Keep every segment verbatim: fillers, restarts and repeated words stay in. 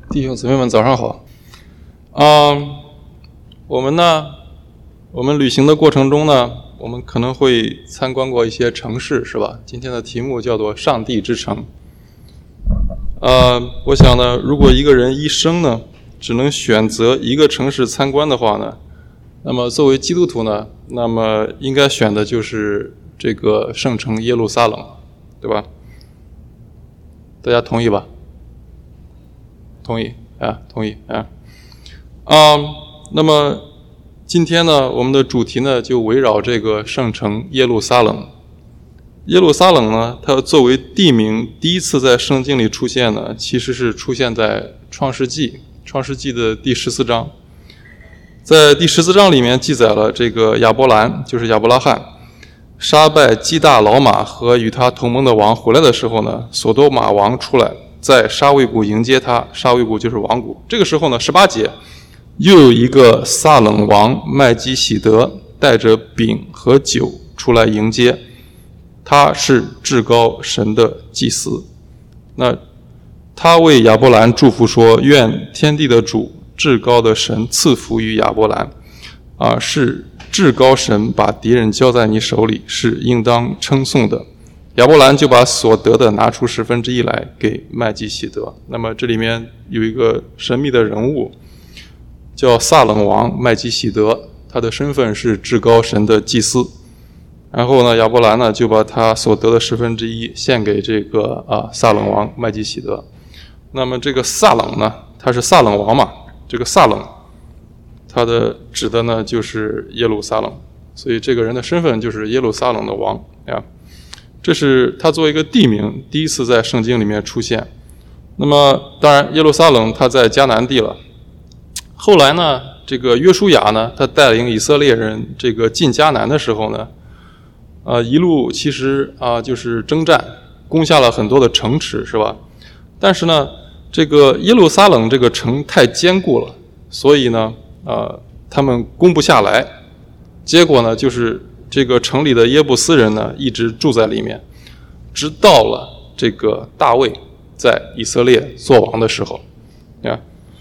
弟兄姊妹们早上好。嗯，我们呢，我们旅行的过程中呢，我们可能会参观过一些城市，是吧？今天的题目叫做上帝之城。呃，我想呢，如果一个人一生呢，只能选择一个城市参观的话呢，那么作为基督徒呢，那么应该选的就是这个圣城耶路撒冷，对吧？大家同意吧？同意啊，同意啊。嗯，那么今天呢，我们的主题呢就围绕这个圣城耶路撒冷。耶路撒冷呢，它作为地名第一次在圣经里出现呢，其实是出现在创世纪，创世纪的第十四章。在第十四章里面记载了这个亚伯兰，就是亚伯拉罕，杀败基大老马和与他同盟的王回来的时候呢，所多玛王出来，在沙卫谷迎接他，沙卫谷就是王谷。这个时候呢，十八节又有一个撒冷王麦基洗德带着饼和酒出来迎接，他是至高神的祭司。那他为亚伯兰祝福说，愿天地的主至高的神赐福于亚伯兰，啊，是至高神把敌人交在你手里，是应当称颂的。亚伯兰就把所得的拿出十分之一来给麦基洗德。那么这里面有一个神秘的人物叫撒冷王麦基洗德，他的身份是至高神的祭司。然后呢，亚伯兰呢就把他所得的十分之一献给这个啊撒冷王麦基洗德。那么这个撒冷呢，他是撒冷王嘛，这个撒冷他的指的呢就是耶路撒冷，所以这个人的身份就是耶路撒冷的王呀。这是他作为一个地名第一次在圣经里面出现。那么当然耶路撒冷他在迦南地了。后来呢，这个约书亚呢，他带领以色列人这个进迦南的时候呢，呃，一路其实啊、呃、就是征战，攻下了很多的城池，是吧？但是呢，这个耶路撒冷这个城太坚固了，所以呢，呃，他们攻不下来。结果呢，就是这个城里的耶布斯人呢，一直住在里面，直到了这个大卫在以色列做王的时候，啊。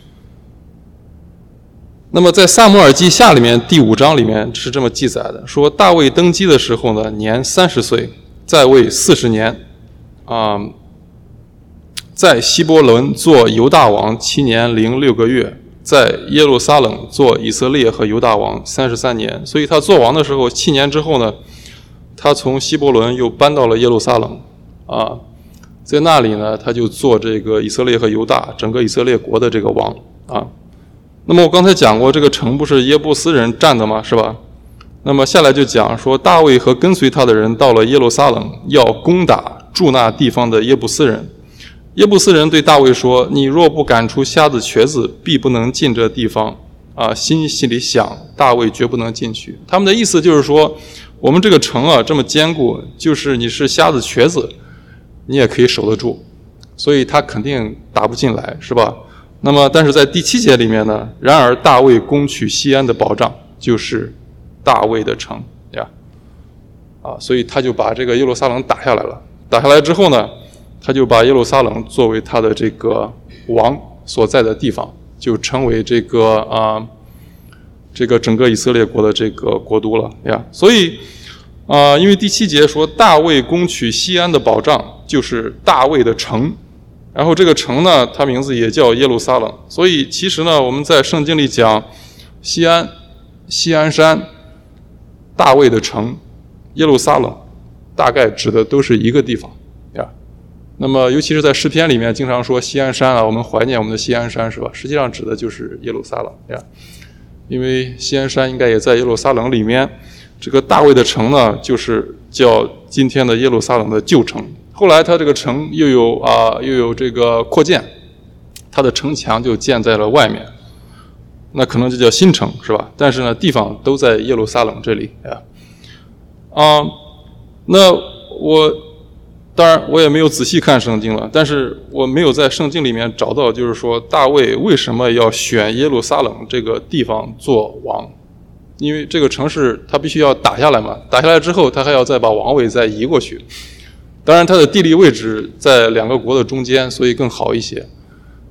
那么在撒母耳记下里面第五章里面是这么记载的，说大卫登基的时候呢，年三十岁，在位四十年，啊、呃，在希伯伦做犹大王七年零六个月，在耶路撒冷做以色列和犹大王三十三年。所以他做王的时候，七年之后呢，他从希伯伦又搬到了耶路撒冷，啊，在那里呢，他就做这个以色列和犹大整个以色列国的这个王啊。那么我刚才讲过，这个城不是耶布斯人占的吗？是吧？那么下来就讲说，大卫和跟随他的人到了耶路撒冷，要攻打住那地方的耶布斯人。耶布斯人对大卫说：“你若不赶出瞎子瘸子，必不能进这地方。”啊，心心里想，大卫绝不能进去。他们的意思就是说，我们这个城啊这么坚固，就是你是瞎子瘸子，你也可以守得住，所以他肯定打不进来，是吧？那么，但是在第七节里面呢，然而大卫攻取西安的保障，就是大卫的城呀，啊，所以他就把这个耶路撒冷打下来了。打下来之后呢，他就把耶路撒冷作为他的这个王所在的地方，就成为这个啊，这个整个以色列国的这个国都了呀。所以啊，因为第七节说大卫攻取西安的保障，就是大卫的城。然后这个城呢，它名字也叫耶路撒冷。所以其实呢，我们在圣经里讲西安、西安山、大卫的城、耶路撒冷，大概指的都是一个地方呀。那么尤其是在诗篇里面经常说西安山啊，我们怀念我们的西安山，是吧？实际上指的就是耶路撒冷呀。因为西安山应该也在耶路撒冷里面。这个大卫的城呢，就是叫今天的耶路撒冷的旧城。后来他这个城又有啊、呃、又有这个扩建，他的城墙就建在了外面，那可能就叫新城，是吧？但是呢，地方都在耶路撒冷这里呀。啊、呃，那我当然我也没有仔细看圣经了，但是我没有在圣经里面找到，就是说大卫为什么要选耶路撒冷这个地方做王？因为这个城市他必须要打下来嘛，打下来之后他还要再把王位再移过去。当然它的地理位置在两个国的中间，所以更好一些。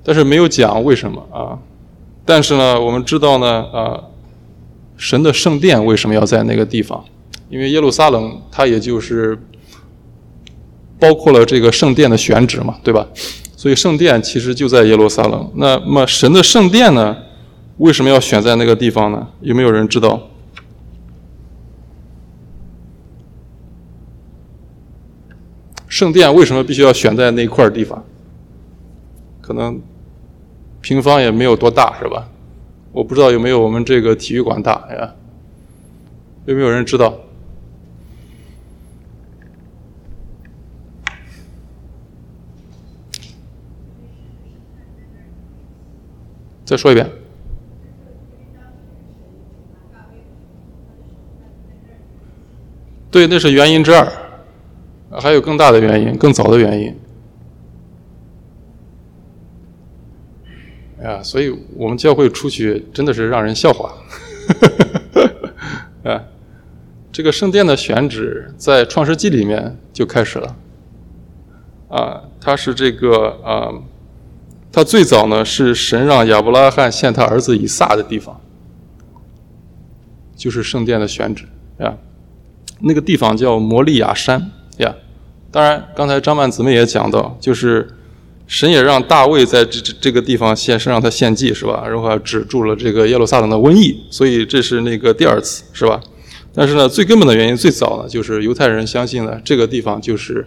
但是没有讲为什么啊。但是呢，我们知道呢，啊，神的圣殿为什么要在那个地方？因为耶路撒冷它也就是包括了这个圣殿的选址嘛，对吧？所以圣殿其实就在耶路撒冷。那么神的圣殿呢，为什么要选在那个地方呢？有没有人知道？圣殿为什么必须要选在那块地方？可能平方也没有多大，是吧？我不知道有没有我们这个体育馆大呀？有没有人知道？再说一遍。对，那是原因之二，还有更大的原因，更早的原因。哎呀，所以我们教会出去真的是让人笑话。啊，这个圣殿的选址在创世纪里面就开始了。啊，它是这个啊。他最早呢是神让亚伯拉罕献他儿子以撒的地方，就是圣殿的选址呀。那个地方叫摩利亚山呀。当然，刚才张曼姊妹也讲到，就是神也让大卫在这这这个地方献，是让他献祭，是吧？然后止住了这个耶路撒冷的瘟疫，所以这是那个第二次，是吧？但是呢，最根本的原因，最早呢，就是犹太人相信呢，这个地方就是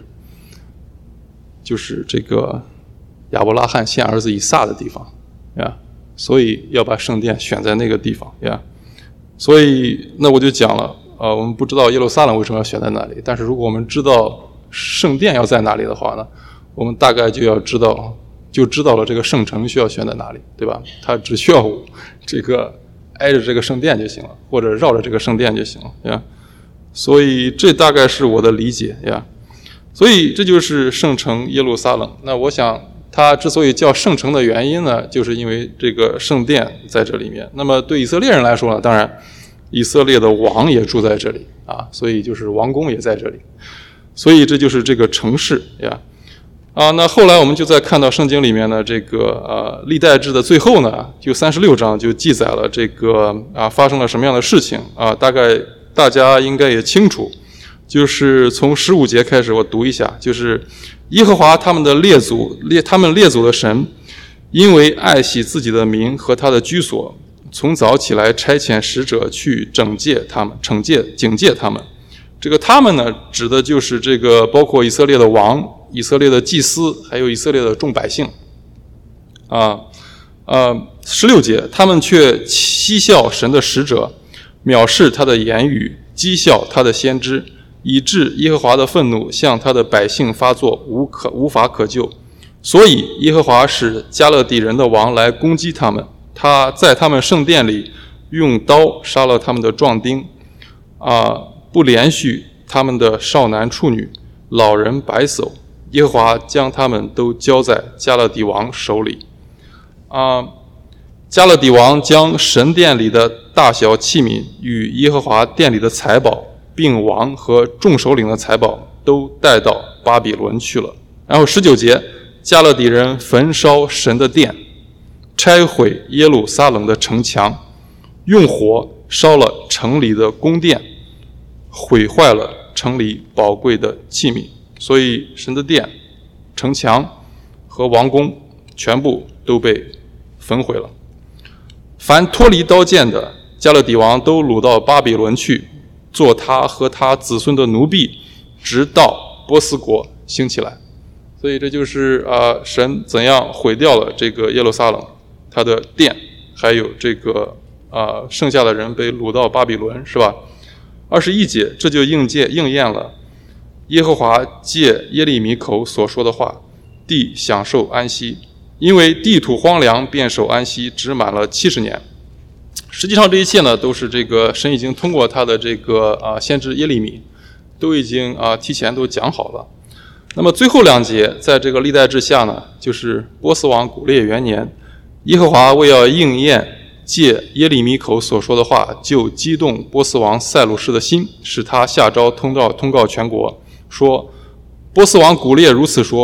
就是这个亚伯拉罕献儿子以撒的地方呀，所以要把圣殿选在那个地方呀。所以那我就讲了，呃，我们不知道耶路撒冷为什么要选在那里，但是如果我们知道圣殿要在哪里的话呢，我们大概就要知道，就知道了这个圣城需要选在哪里，对吧？它只需要这个挨着这个圣殿就行了，或者绕着这个圣殿就行了呀。所以这大概是我的理解呀。所以这就是圣城耶路撒冷。那我想它之所以叫圣城的原因呢，就是因为这个圣殿在这里面。那么对以色列人来说呢，当然以色列的王也住在这里啊，所以就是王宫也在这里。所以这就是这个城市呀。啊，那后来我们就在看到圣经里面呢，这个呃历代志的最后呢，就三十六章就记载了这个啊发生了什么样的事情啊，大概大家应该也清楚。就是从十五节开始，我读一下，就是耶和华他们的列祖列他们列祖的神，因为爱惜自己的民和他的居所，从早起来差遣使者去惩戒他们，惩戒警戒他们。这个他们呢，指的就是这个包括以色列的王、以色列的祭司，还有以色列的众百姓。啊，呃，十六节，他们却嬉笑神的使者，藐视他的言语，讥笑他的先知。以致耶和华的愤怒向他的百姓发作，无可无法可救。所以耶和华使加勒底人的王来攻击他们，他在他们圣殿里用刀杀了他们的壮丁，啊，不连续他们的少男处女、老人白叟。耶和华将他们都交在加勒底王手里。啊，加勒底王将神殿里的大小器皿与耶和华殿里的财宝，并王和众首领的财宝都带到巴比伦去了。然后十九节，加勒底人焚烧神的殿，拆毁耶路撒冷的城墙，用火烧了城里的宫殿，毁坏了城里宝贵的器皿。所以神的殿、城墙和王宫全部都被焚毁了。凡脱离刀剑的，加勒底王都掳到巴比伦去，做他和他子孙的奴婢，直到波斯国兴起来。所以这就是啊、呃，神怎样毁掉了这个耶路撒冷，他的殿，还有这个啊、呃，剩下的人被掳到巴比伦，是吧？二十一节，这就应验应验了耶和华借耶利米口所说的话，地享受安息，因为地土荒凉，便守安息，只满了七十年。实际上这一切呢，都是这个神已经通过他的这个啊先知耶利米，都已经啊提前都讲好了。那么最后两节，在这个历代志下呢，就是波斯王古列元年，耶和华为要应验借耶利米口所说的话，就激动波斯王塞鲁士的心，使他下诏通告通告全国，说波斯王古列如此说，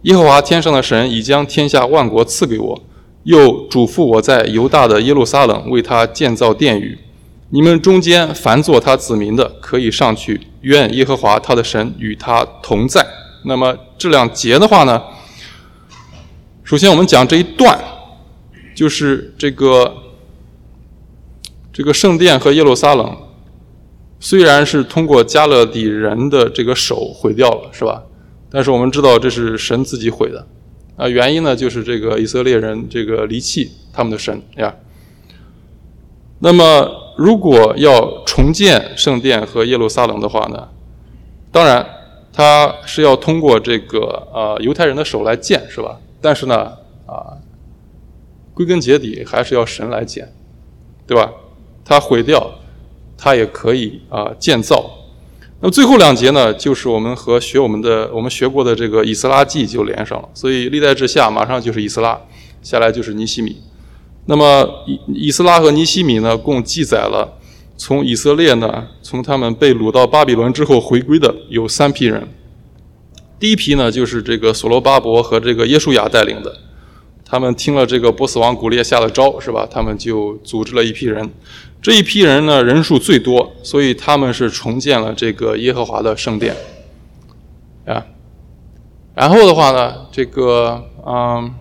耶和华天上的神已将天下万国赐给我，又嘱咐我在犹大的耶路撒冷为他建造殿宇。你们中间凡做他子民的，可以上去，愿耶和华他的神与他同在。那么这两节的话呢，首先我们讲这一段，就是这个这个圣殿和耶路撒冷虽然是通过加勒底人的这个手毁掉了，是吧？但是我们知道这是神自己毁的啊，原因呢就是这个以色列人这个离弃他们的神呀。那么如果要重建圣殿和耶路撒冷的话呢，当然它是要通过这个呃犹太人的手来建，是吧？但是呢啊，归根结底还是要神来建，对吧？它毁掉，它也可以啊建造。那么最后两节呢，就是我们和学我们的我们学过的这个以斯拉记就连上了，所以历代志下马上就是以斯拉，下来就是尼希米。那么以以斯拉和尼希米呢，共记载了从以色列呢，从他们被掳到巴比伦之后回归的有三批人。第一批呢，就是这个所罗巴伯和这个耶书亚带领的，他们听了这个波斯王古列下的招，是吧？他们就组织了一批人。这一批人呢，人数最多，所以他们是重建了这个耶和华的圣殿啊。然后的话呢，这个嗯，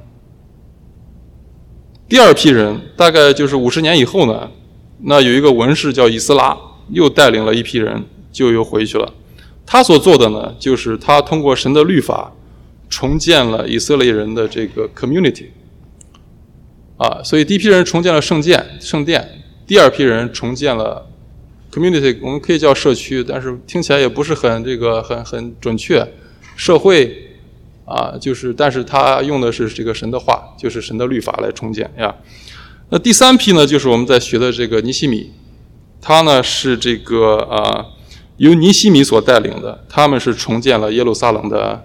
第二批人大概就是五十年以后呢，那有一个文士叫以斯拉，又带领了一批人，就又回去了。他所做的呢，就是他通过神的律法重建了以色列人的这个 community 啊，所以第一批人重建了圣殿，圣殿。第二批人重建了 community， 我们可以叫社区，但是听起来也不是很这个很很准确。社会啊，就是但是他用的是这个神的话，就是神的律法来重建呀。那第三批呢，就是我们在学的这个尼希米，他呢是这个啊由尼希米所带领的，他们是重建了耶路撒冷的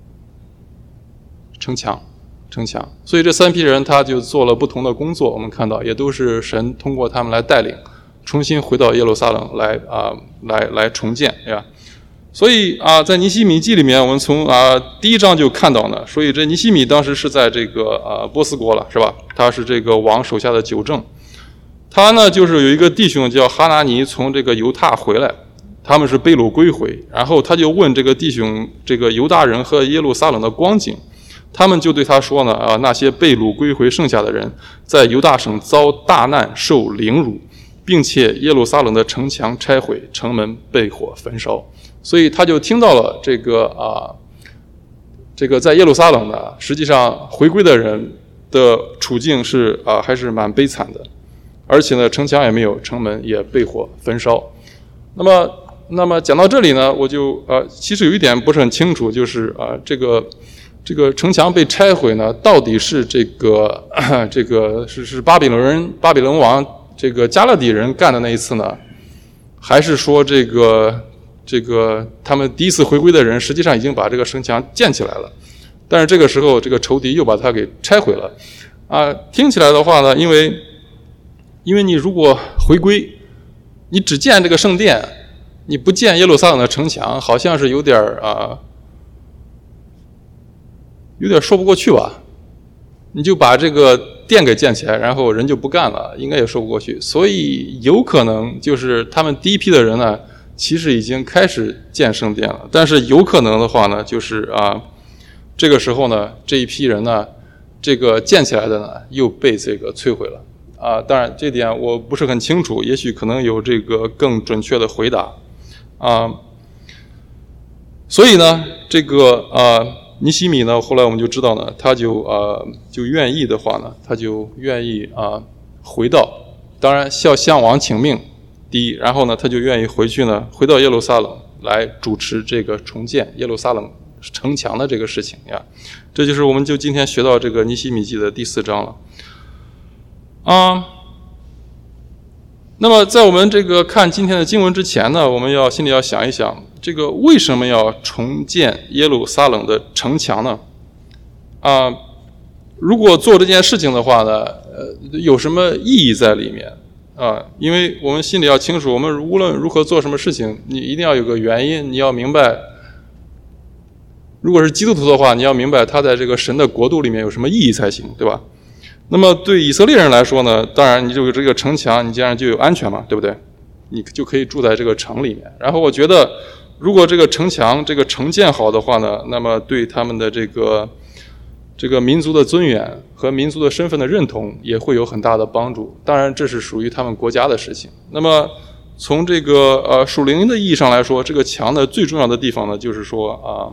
城墙。城墙，所以这三批人他就做了不同的工作，我们看到也都是神通过他们来带领，重新回到耶路撒冷来啊，来来重建呀。所以啊，在尼希米记里面，我们从啊第一章就看到呢，所以这尼希米当时是在这个啊波斯国了，是吧？他是这个王手下的九正，他呢就是有一个弟兄叫哈拿尼从这个犹大回来，他们是被掳归回，然后他就问这个弟兄，这个犹大人和耶路撒冷的光景。他们就对他说呢，啊，那些被掳归回剩下的人，在犹大省遭大难，受凌辱，并且耶路撒冷的城墙拆毁，城门被火焚烧。所以他就听到了这个啊，这个在耶路撒冷呢，实际上回归的人的处境是啊，还是蛮悲惨的，而且呢，城墙也没有，城门也被火焚烧。那么，那么讲到这里呢，我就呃，其实有一点不是很清楚，就是啊，这个。这个城墙被拆毁呢，到底是这个这个是是巴比伦人巴比伦王这个加勒底人干的那一次呢，还是说这个这个他们第一次回归的人实际上已经把这个城墙建起来了，但是这个时候这个仇敌又把它给拆毁了啊？听起来的话呢，因为因为你如果回归，你只建这个圣殿，你不建耶路撒冷的城墙，好像是有点啊。有点说不过去吧，你就把这个殿给建起来，然后人就不干了，应该也说不过去。所以有可能就是他们第一批的人呢，其实已经开始建圣殿了，但是有可能的话呢，就是啊，这个时候呢，这一批人呢，这个建起来的呢，又被这个摧毁了啊。当然这点我不是很清楚，也许可能有这个更准确的回答啊。所以呢，这个啊。尼希米呢，后来我们就知道呢，他就呃就愿意的话呢，他就愿意啊、呃、回到，当然向向王请命，第一，然后呢他就愿意回去呢，回到耶路撒冷来主持这个重建耶路撒冷城墙的这个事情呀。这就是我们就今天学到这个尼希米记的第四章了。啊，那么在我们这个看今天的经文之前呢，我们要心里要想一想。这个为什么要重建耶路撒冷的城墙呢？啊，如果做这件事情的话呢，呃，有什么意义在里面啊？因为我们心里要清楚，我们无论如何做什么事情，你一定要有个原因，你要明白如果是基督徒的话，你要明白他在这个神的国度里面有什么意义才行，对吧？那么对以色列人来说呢，当然你就有这个城墙，你这样就有安全嘛，对不对？你就可以住在这个城里面。然后我觉得，如果这个城墙这个城建好的话呢，那么对他们的这个这个民族的尊严和民族的身份的认同也会有很大的帮助。当然，这是属于他们国家的事情。那么从这个呃属灵的意义上来说，这个墙的最重要的地方呢，就是说啊。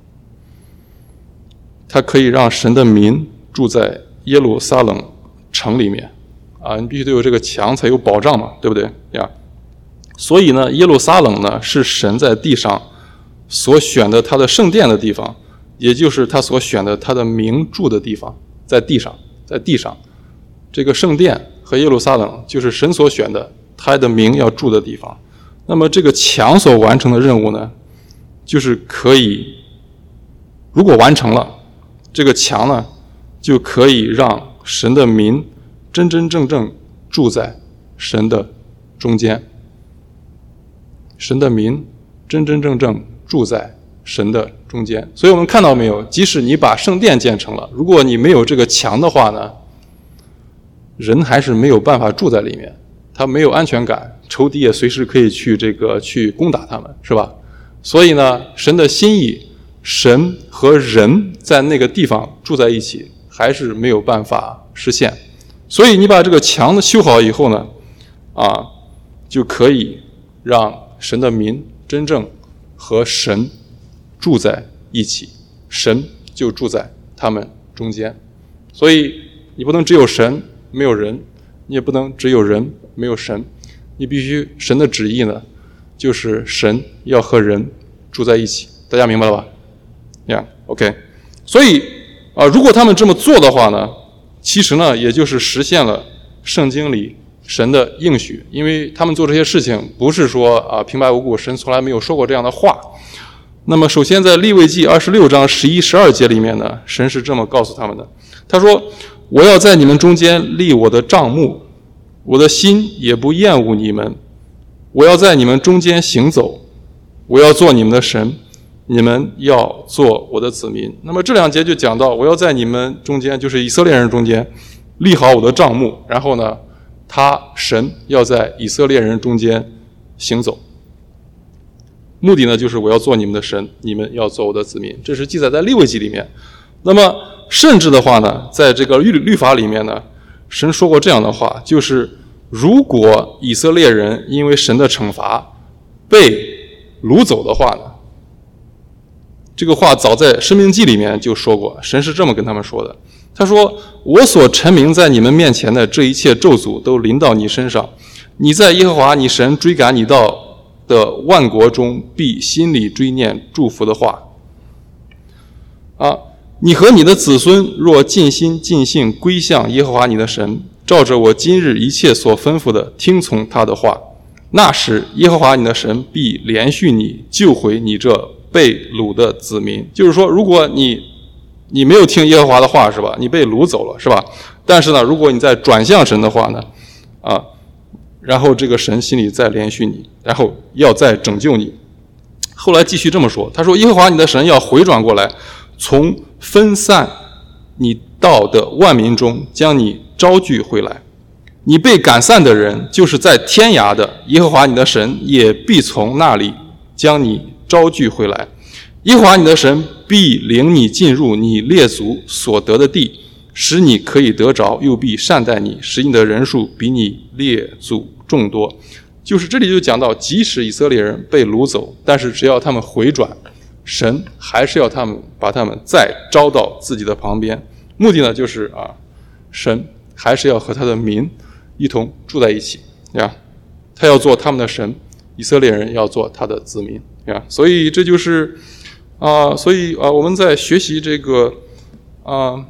它可以让神的民住在耶路撒冷城里面啊，你必须得有这个墙才有保障嘛，对不对呀？所以呢，耶路撒冷呢是神在地上所选的他的圣殿的地方，也就是他所选的他的名住的地方，在地上，在地上，这个圣殿和耶路撒冷就是神所选的他的名要住的地方。那么这个墙所完成的任务呢，就是可以，如果完成了。这个墙呢，就可以让神的民真真正正住在神的中间。神的民真真正正住在神的中间。所以我们看到没有，即使你把圣殿建成了，如果你没有这个墙的话呢，人还是没有办法住在里面，他没有安全感，仇敌也随时可以去这个去攻打他们，是吧？所以呢，神的心意，神和人在那个地方住在一起，还是没有办法实现。所以你把这个墙修好以后呢，啊，就可以让神的民真正和神住在一起，神就住在他们中间。所以你不能只有神没有人，你也不能只有人没有神，你必须神的旨意呢，就是神要和人住在一起。大家明白了吧？呀、yeah, ，OK， 所以啊、呃，如果他们这么做的话呢，其实呢，也就是实现了圣经里神的应许，因为他们做这些事情不是说啊、呃、平白无故，神从来没有说过这样的话。那么，首先在利未记二十六章十一、十二节里面呢，神是这么告诉他们的：他说，我要在你们中间立我的帐幕，我的心也不厌恶你们，我要在你们中间行走，我要做你们的神。你们要做我的子民。那么这两节就讲到，我要在你们中间，就是以色列人中间立好我的帐幕，然后呢，他神要在以色列人中间行走。目的呢，就是我要做你们的神，你们要做我的子民。这是记载在利未记里面。那么甚至的话呢，在这个律律法里面呢，神说过这样的话，就是如果以色列人因为神的惩罚被掳走的话呢，这个话早在申命记里面就说过，神是这么跟他们说的。他说，我所陈明在你们面前的这一切咒诅都临到你身上，你在耶和华你神追赶你到的万国中必心里追念祝福的话啊，你和你的子孙若尽心尽性归向耶和华你的神，照着我今日一切所吩咐的听从他的话，那时耶和华你的神必连续你，救回你这被掳的子民。就是说，如果你你没有听耶和华的话，是吧？你被掳走了，是吧？但是呢，如果你再转向神的话呢，啊，然后这个神心里再连续你，然后要再拯救你。后来继续这么说，他说：耶和华你的神要回转过来，从分散你到的万民中将你招聚回来。你被赶散的人，就是在天涯的，耶和华你的神也必从那里将你招聚回来。耶和华你的神必领你进入你列祖所得的地，使你可以得着，又必善待你，使你的人数比你列祖众多。就是这里就讲到，即使以色列人被掳走，但是只要他们回转，神还是要他们把他们再招到自己的旁边。目的呢，就是啊，神还是要和他的民一同住在一起呀，他要做他们的神，以色列人要做他的子民呀。所以这就是啊、呃，所以啊、呃，我们在学习这个啊、呃，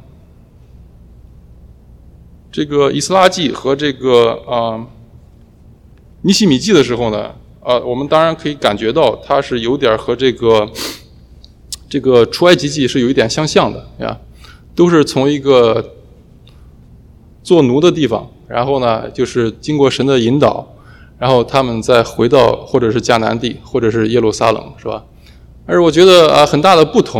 这个以斯拉记和这个啊、呃、尼希米记的时候呢，啊、呃，我们当然可以感觉到它是有点和这个这个出埃及记是有一点相像的呀，都是从一个做奴的地方，然后呢，就是经过神的引导，然后他们再回到或者是迦南地，或者是耶路撒冷，是吧？而我觉得啊，很大的不同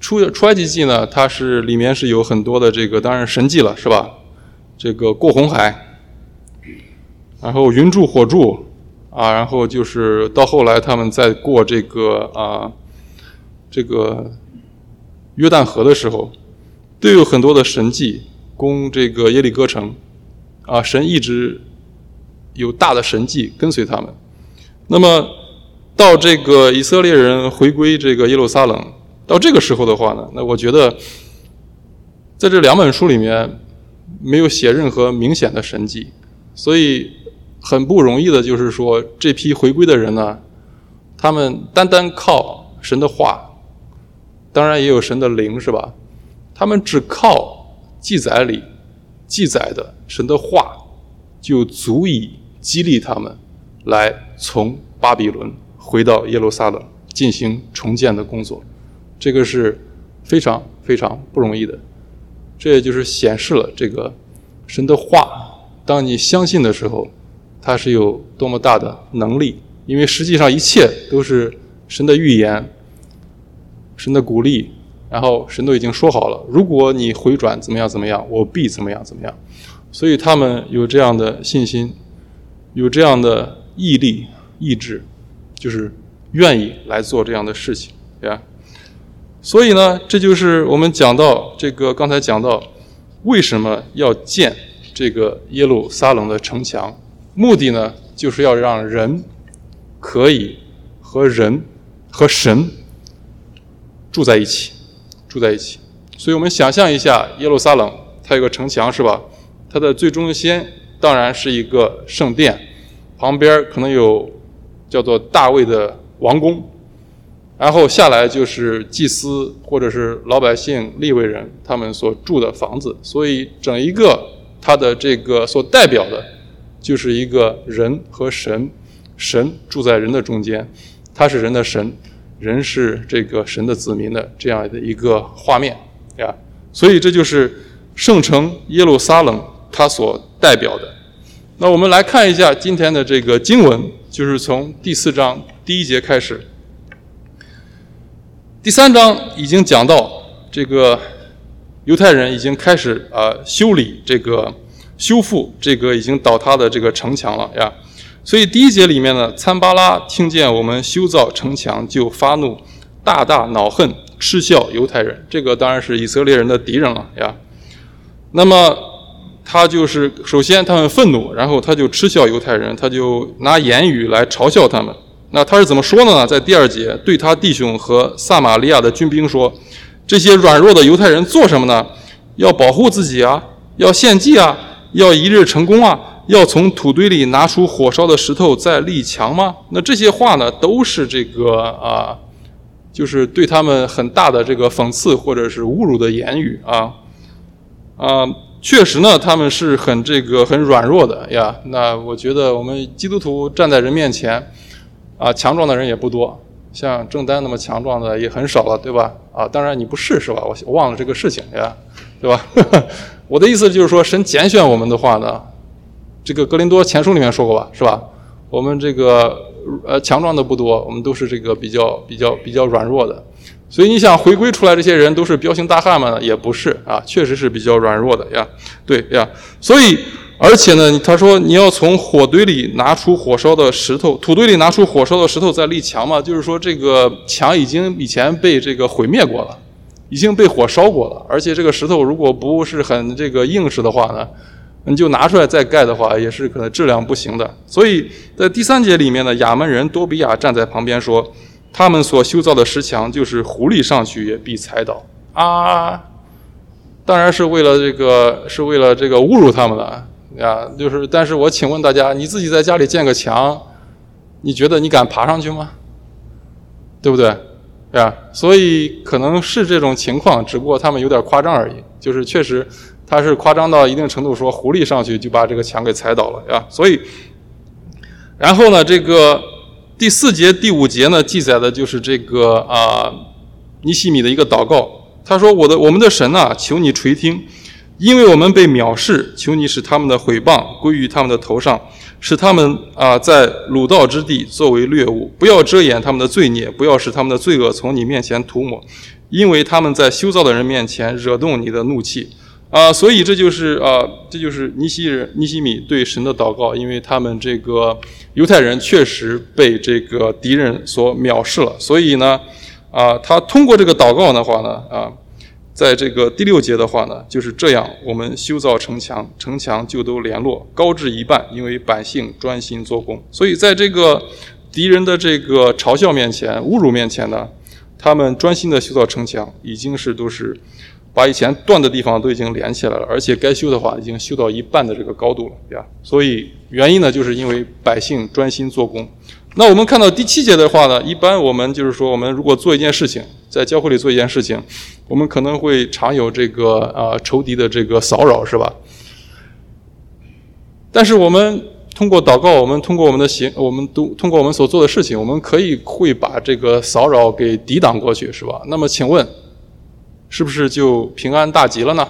出出埃及记呢，它是里面是有很多的这个当然神迹了，是吧？这个过红海，然后云柱火柱啊，然后就是到后来他们在过这个啊这个约旦河的时候，都有很多的神迹供这个耶利哥城啊，神一直有大的神迹跟随他们。那么到这个以色列人回归这个耶路撒冷，到这个时候的话呢，那我觉得在这两本书里面没有写任何明显的神迹，所以很不容易的就是说这批回归的人呢，他们单单靠神的话，当然也有神的灵，是吧？他们只靠记载里记载的神的话就足以激励他们来从巴比伦回到耶路撒冷进行重建的工作，这个是非常非常不容易的。这也就是显示了这个神的话，当你相信的时候，它是有多么大的能力，因为实际上一切都是神的预言，神的鼓励，然后神都已经说好了，如果你回转怎么样怎么样，我必怎么样怎么样。所以他们有这样的信心，有这样的毅力意志，就是愿意来做这样的事情呀。所以呢，这就是我们讲到这个刚才讲到为什么要建这个耶路撒冷的城墙，目的呢就是要让人可以和人和神住在一起住在一起。所以我们想象一下，耶路撒冷它有个城墙，是吧？它的最中心当然是一个圣殿，旁边可能有叫做大卫的王宫，然后下来就是祭司或者是老百姓利未人他们所住的房子。所以整一个它的这个所代表的就是一个人和神，神住在人的中间，他是人的神，人是这个神的子民的这样的一个画面呀。所以这就是圣城耶路撒冷它所代表的。那我们来看一下今天的这个经文，就是从第四章第一节开始。第三章已经讲到这个犹太人已经开始啊、呃、修理这个修复这个已经倒塌的这个城墙了呀。所以第一节里面呢，参巴拉听见我们修造城墙，就发怒，大大恼恨，嗤笑犹太人。这个当然是以色列人的敌人了呀。那么他就是首先他们愤怒，然后他就嗤笑犹太人，他就拿言语来嘲笑他们。那他是怎么说的呢？在第二节，对他弟兄和撒玛利亚的军兵说，这些软弱的犹太人做什么呢？要保护自己啊，要献祭啊，要一日成功啊，要从土堆里拿出火烧的石头再立墙吗？那这些话呢，都是这个啊，就是对他们很大的这个讽刺或者是侮辱的言语啊啊。确实呢，他们是很这个很软弱的呀。那我觉得我们基督徒站在人面前啊，强壮的人也不多，像郑丹那么强壮的也很少了，对吧？啊，当然你不是是吧？我忘了这个事情呀，对吧？我的意思就是说，神拣选我们的话呢，这个哥林多前书里面说过吧，是吧？我们这个呃强壮的不多，我们都是这个比较比较比较软弱的。所以你想回归出来这些人都是彪形大汉吗？也不是啊，确实是比较软弱的呀。对呀，所以而且呢，他说你要从火堆里拿出火烧的石头，土堆里拿出火烧的石头再立墙嘛，就是说这个墙已经以前被这个毁灭过了，已经被火烧过了，而且这个石头如果不是很这个硬实的话呢，你就拿出来再盖的话，也是可能质量不行的。所以在第三节里面呢，亚扪人多比亚站在旁边说，他们所修造的石墙，就是狐狸上去也必踩倒啊！当然是为了这个，是为了这个侮辱他们了呀。就是，但是我请问大家，你自己在家里建个墙，你觉得你敢爬上去吗？对不对？呀，所以可能是这种情况，只不过他们有点夸张而已。就是确实，他是夸张到一定程度，说狐狸上去就把这个墙给踩倒了呀。所以，然后呢，这个。第四节、第五节呢，记载的就是这个啊、呃，尼希米的一个祷告。他说：“我的我们的神啊，求你垂听，因为我们被藐视，求你使他们的毁谤归于他们的头上，使他们啊、呃、在鲁道之地作为掠物，不要遮掩他们的罪孽，不要使他们的罪恶从你面前涂抹， 因为他们在修造的人面前惹动你的怒气。啊、呃，所以这就是啊、呃，这就是尼西人尼西米对神的祷告，因为他们这个犹太人确实被这个敌人所藐视了，所以呢，啊、呃，他通过这个祷告的话呢，啊、呃，在这个第六节的话呢，就是这样，我们修造城墙，城墙就都联络，高至一半，因为百姓专心做工。所以在这个敌人的这个嘲笑面前、侮辱面前呢，他们专心的修造城墙，已经是都是。把以前断的地方都已经连起来了，而且该修的话已经修到一半的这个高度了，对吧？所以原因呢，就是因为百姓专心做工。那我们看到第七节的话呢，一般我们就是说，我们如果做一件事情，在教会里做一件事情，我们可能会常有这个呃仇敌的这个骚扰，是吧？但是我们通过祷告，我们通过我们的行，我们都通过我们所做的事情，我们可以会把这个骚扰给抵挡过去，是吧？那么请问，是不是就平安大吉了呢？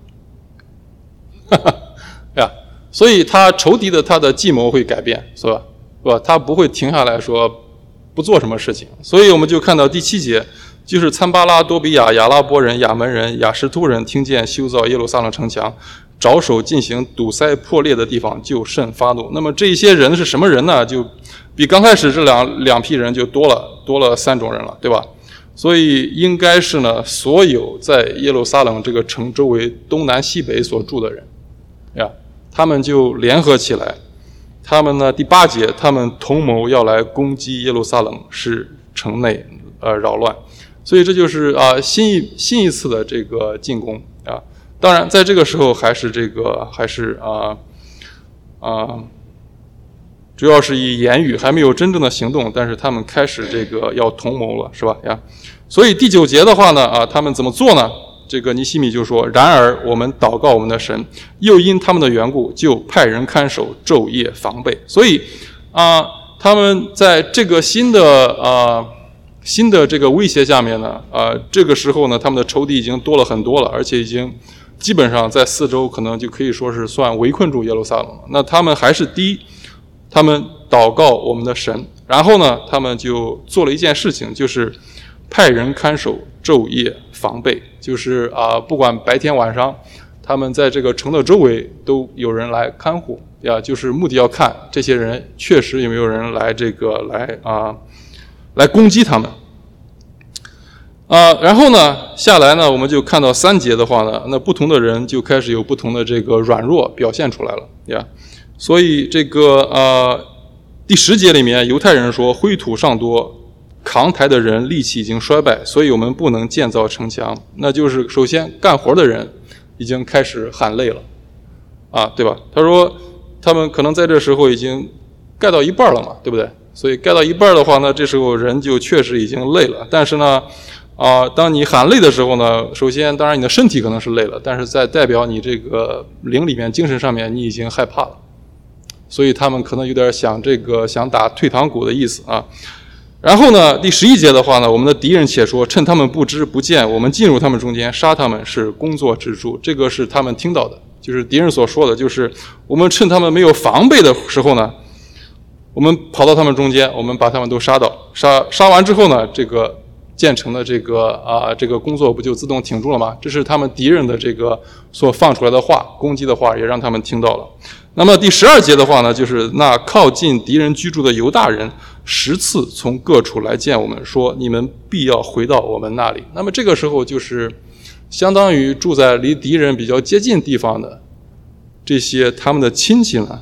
呀，所以他仇敌的他的计谋会改变，是吧？是吧？他不会停下来说不做什么事情。所以我们就看到第七节，就是参巴拉、多比亚、亚拉伯人、亚门人、亚实突人听见修造耶路撒冷城墙，着手进行堵塞破裂的地方，就甚发怒。那么这些人是什么人呢？就比刚开始这两两批人就多了，多了三种人了，对吧？所以应该是呢，所有在耶路撒冷这个城周围东南西北所住的人，呀，他们就联合起来，他们呢第八节，他们同谋要来攻击耶路撒冷，使城内呃扰乱。所以这就是啊、呃、新一新一次的这个进攻啊。当然，在这个时候还是这个还是啊啊。呃主要是以言语，还没有真正的行动，但是他们开始这个要同谋了，是吧？呀，所以第九节的话呢，啊，他们怎么做呢？这个尼西米就说：“然而我们祷告我们的神，又因他们的缘故，就派人看守，昼夜防备。”所以啊，他们在这个新的啊新的这个威胁下面呢，啊，这个时候呢，他们的仇敌已经多了很多了，而且已经基本上在四周可能就可以说是算围困住耶路撒冷了。那他们还是第一。他们祷告我们的神，然后呢，他们就做了一件事情，就是派人看守，昼夜防备，就是啊、呃，不管白天晚上，他们在这个城的周围都有人来看护呀，就是目的要看这些人确实有没有人来这个来啊、呃、来攻击他们啊、呃。然后呢，下来呢，我们就看到三节的话呢，那不同的人就开始有不同的这个软弱表现出来了呀。所以这个呃第十节里面，犹太人说灰土尚多，扛抬的人力气已经衰败，所以我们不能建造城墙。那就是首先干活的人已经开始喊累了啊，对吧？他说他们可能在这时候已经盖到一半了嘛，对不对？所以盖到一半的话呢，这时候人就确实已经累了。但是呢啊、呃，当你喊累的时候呢，首先当然你的身体可能是累了，但是在代表你这个灵里面、精神上面你已经害怕了。所以他们可能有点想这个想打退堂鼓的意思啊。然后呢，第十一节的话呢，我们的敌人且说，趁他们不知不见，我们进入他们中间，杀他们是工作之处。这个是他们听到的，就是敌人所说的，就是我们趁他们没有防备的时候呢，我们跑到他们中间，我们把他们都杀到，杀杀完之后呢，这个建成的这个啊这个工作不就自动停住了吗？这是他们敌人的这个所放出来的话，攻击的话也让他们听到了。那么第十二节的话呢，就是那靠近敌人居住的犹大人十次从各处来见我们，说你们必要回到我们那里。那么这个时候就是相当于住在离敌人比较接近地方的这些他们的亲戚呢，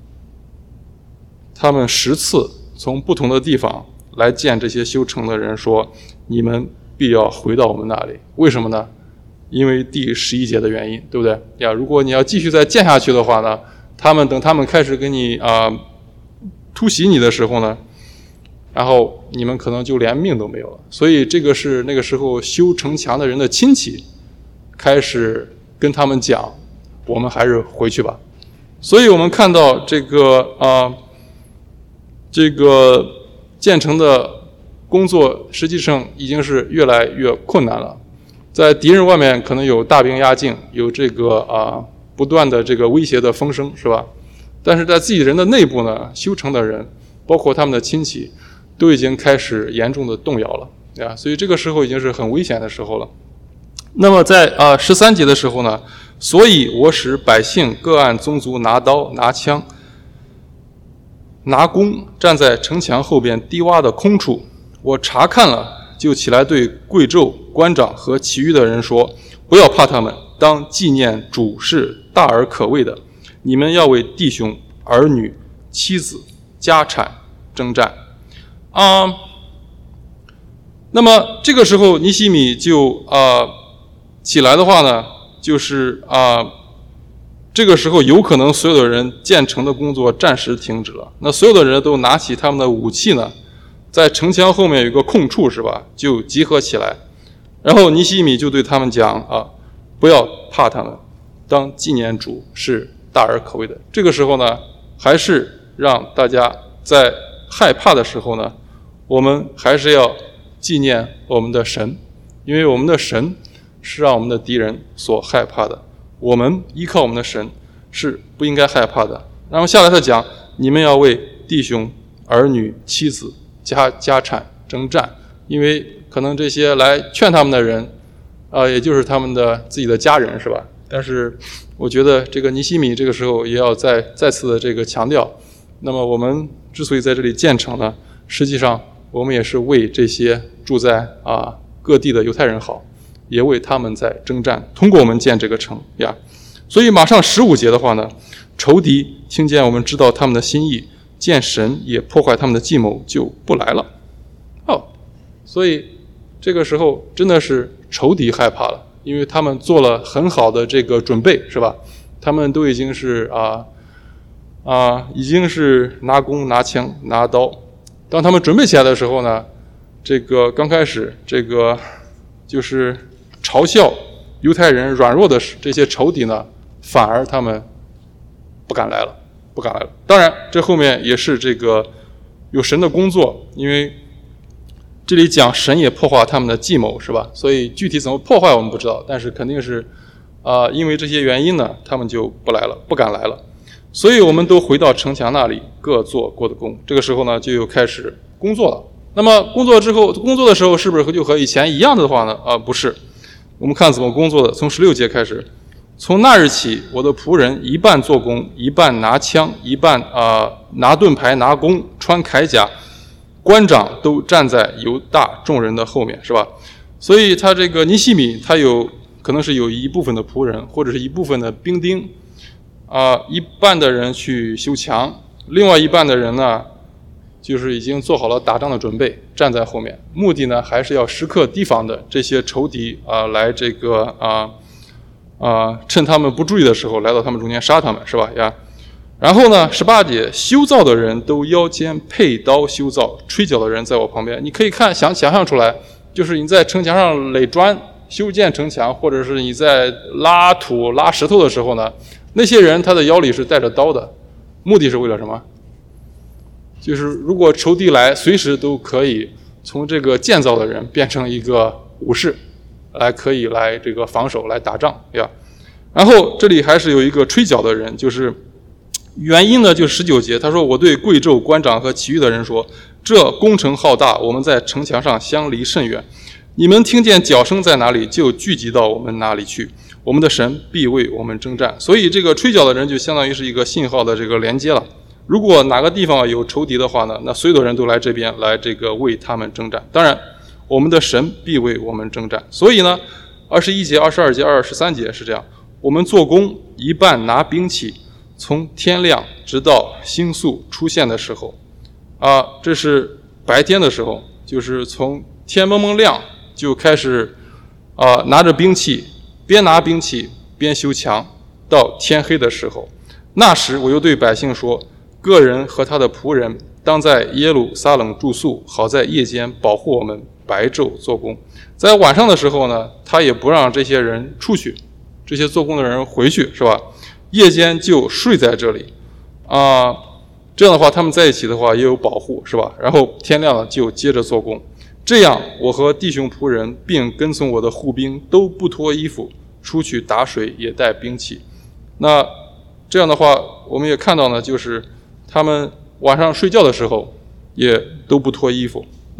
他们十次从不同的地方来见这些修城的人，说你们必要回到我们那里。为什么呢？因为第十一节的原因，对不对呀？如果你要继续再见下去的话呢，他们等他们开始给你啊、呃、突袭你的时候呢，然后你们可能就连命都没有了。所以这个是那个时候修城墙的人的亲戚开始跟他们讲，我们还是回去吧。所以我们看到这个啊、呃、这个建成的工作实际上已经是越来越困难了。在敌人外面可能有大兵压境，有这个啊不断的这个威胁的风声，是吧？但是在自己人的内部呢，修城的人包括他们的亲戚都已经开始严重的动摇了啊，所以这个时候已经是很危险的时候了。那么在啊十三节的时候呢，所以我使百姓各按宗族拿刀拿枪拿弓，站在城墙后边低洼的空处。我查看了，就起来对贵胄、官长和其余的人说：不要怕他们，当纪念主是大而可畏的。你们要为弟兄、儿女、妻子、家产征战。啊、嗯，那么这个时候尼希米就啊、呃、起来的话呢，就是啊。呃这个时候有可能所有的人建城的工作暂时停止了，那所有的人都拿起他们的武器呢，在城墙后面有一个空处是吧，就集合起来。然后尼希米就对他们讲啊，不要怕他们，当纪念主是大而可畏的。这个时候呢，还是让大家在害怕的时候呢，我们还是要纪念我们的神，因为我们的神是让我们的敌人所害怕的。我们依靠我们的神是不应该害怕的。然后下来他讲，你们要为弟兄、儿女、妻子、家家产征战，因为可能这些来劝他们的人，啊、呃，也就是他们的自己的家人，是吧？但是我觉得这个尼希米这个时候也要再再次的这个强调，那么我们之所以在这里建城呢，实际上我们也是为这些住在啊各地的犹太人好。也为他们在征战，通过我们建这个城呀。所以马上十五节的话呢，仇敌听见我们知道他们的心意，见神也破坏他们的计谋，就不来了。哦，所以这个时候真的是仇敌害怕了，因为他们做了很好的这个准备，是吧？他们都已经是啊啊，已经是拿弓拿枪拿刀。当他们准备起来的时候呢，这个刚开始这个就是嘲笑犹太人软弱的这些仇敌呢，反而他们不敢来了，不敢来了。当然，这后面也是这个有神的工作，因为这里讲神也破坏他们的计谋，是吧？所以具体怎么破坏我们不知道，但是肯定是啊、呃，因为这些原因呢，他们就不来了，不敢来了。所以我们都回到城墙那里，各做各的工。这个时候呢，就又开始工作了。那么工作之后，工作的时候是不是就和以前一样的话呢？啊，不是。我们看怎么工作的。从十六节开始，从那日起，我的仆人一半做工，一半拿枪，一半啊、呃、拿盾牌、拿弓，穿铠甲。官长都站在犹大众人的后面，是吧？所以他这个尼希米，他有可能是有一部分的仆人，或者是一部分的兵丁，啊、呃，一半的人去修墙，另外一半的人呢，就是已经做好了打仗的准备，站在后面，目的呢还是要时刻提防的这些仇敌啊、呃，来这个啊啊、呃呃，趁他们不注意的时候来到他们中间杀他们，是吧？呀，然后呢，十八节，修造的人都腰间佩刀修造，吹角的人在我旁边。你可以看想想象出来，就是你在城墙上垒砖修建城墙，或者是你在拉土拉石头的时候呢，那些人他的腰里是带着刀的，目的是为了什么？就是如果仇敌来，随时都可以从这个建造的人变成一个武士，来可以来这个防守来打仗呀。然后这里还是有一个吹角的人，就是原因呢，就十九节，他说我对贵胄、官长和其余的人说，这工程浩大，我们在城墙上相离甚远，你们听见角声在哪里，就聚集到我们那里去，我们的神必为我们征战。所以这个吹角的人就相当于是一个信号的这个连接了。如果哪个地方有仇敌的话呢，那所有的人都来这边来这个为他们征战。当然，我们的神必为我们征战。所以呢，二十一节、二十二节、二十三节是这样：我们做工一半拿兵器，从天亮直到星宿出现的时候，啊，这是白天的时候，就是从天蒙蒙亮就开始啊拿着兵器，边拿兵器边修墙，到天黑的时候。那时我又对百姓说，个人和他的仆人当在耶路撒冷住宿，好在夜间保护我们，白昼做工。在晚上的时候呢，他也不让这些人出去，这些做工的人回去，是吧？夜间就睡在这里啊、呃，这样的话他们在一起的话也有保护，是吧？然后天亮了就接着做工。这样我和弟兄仆人并跟从我的护兵都不脱衣服，出去打水也带兵器。那这样的话我们也看到呢，就是他们晚上睡觉的时候也都不脱衣服。那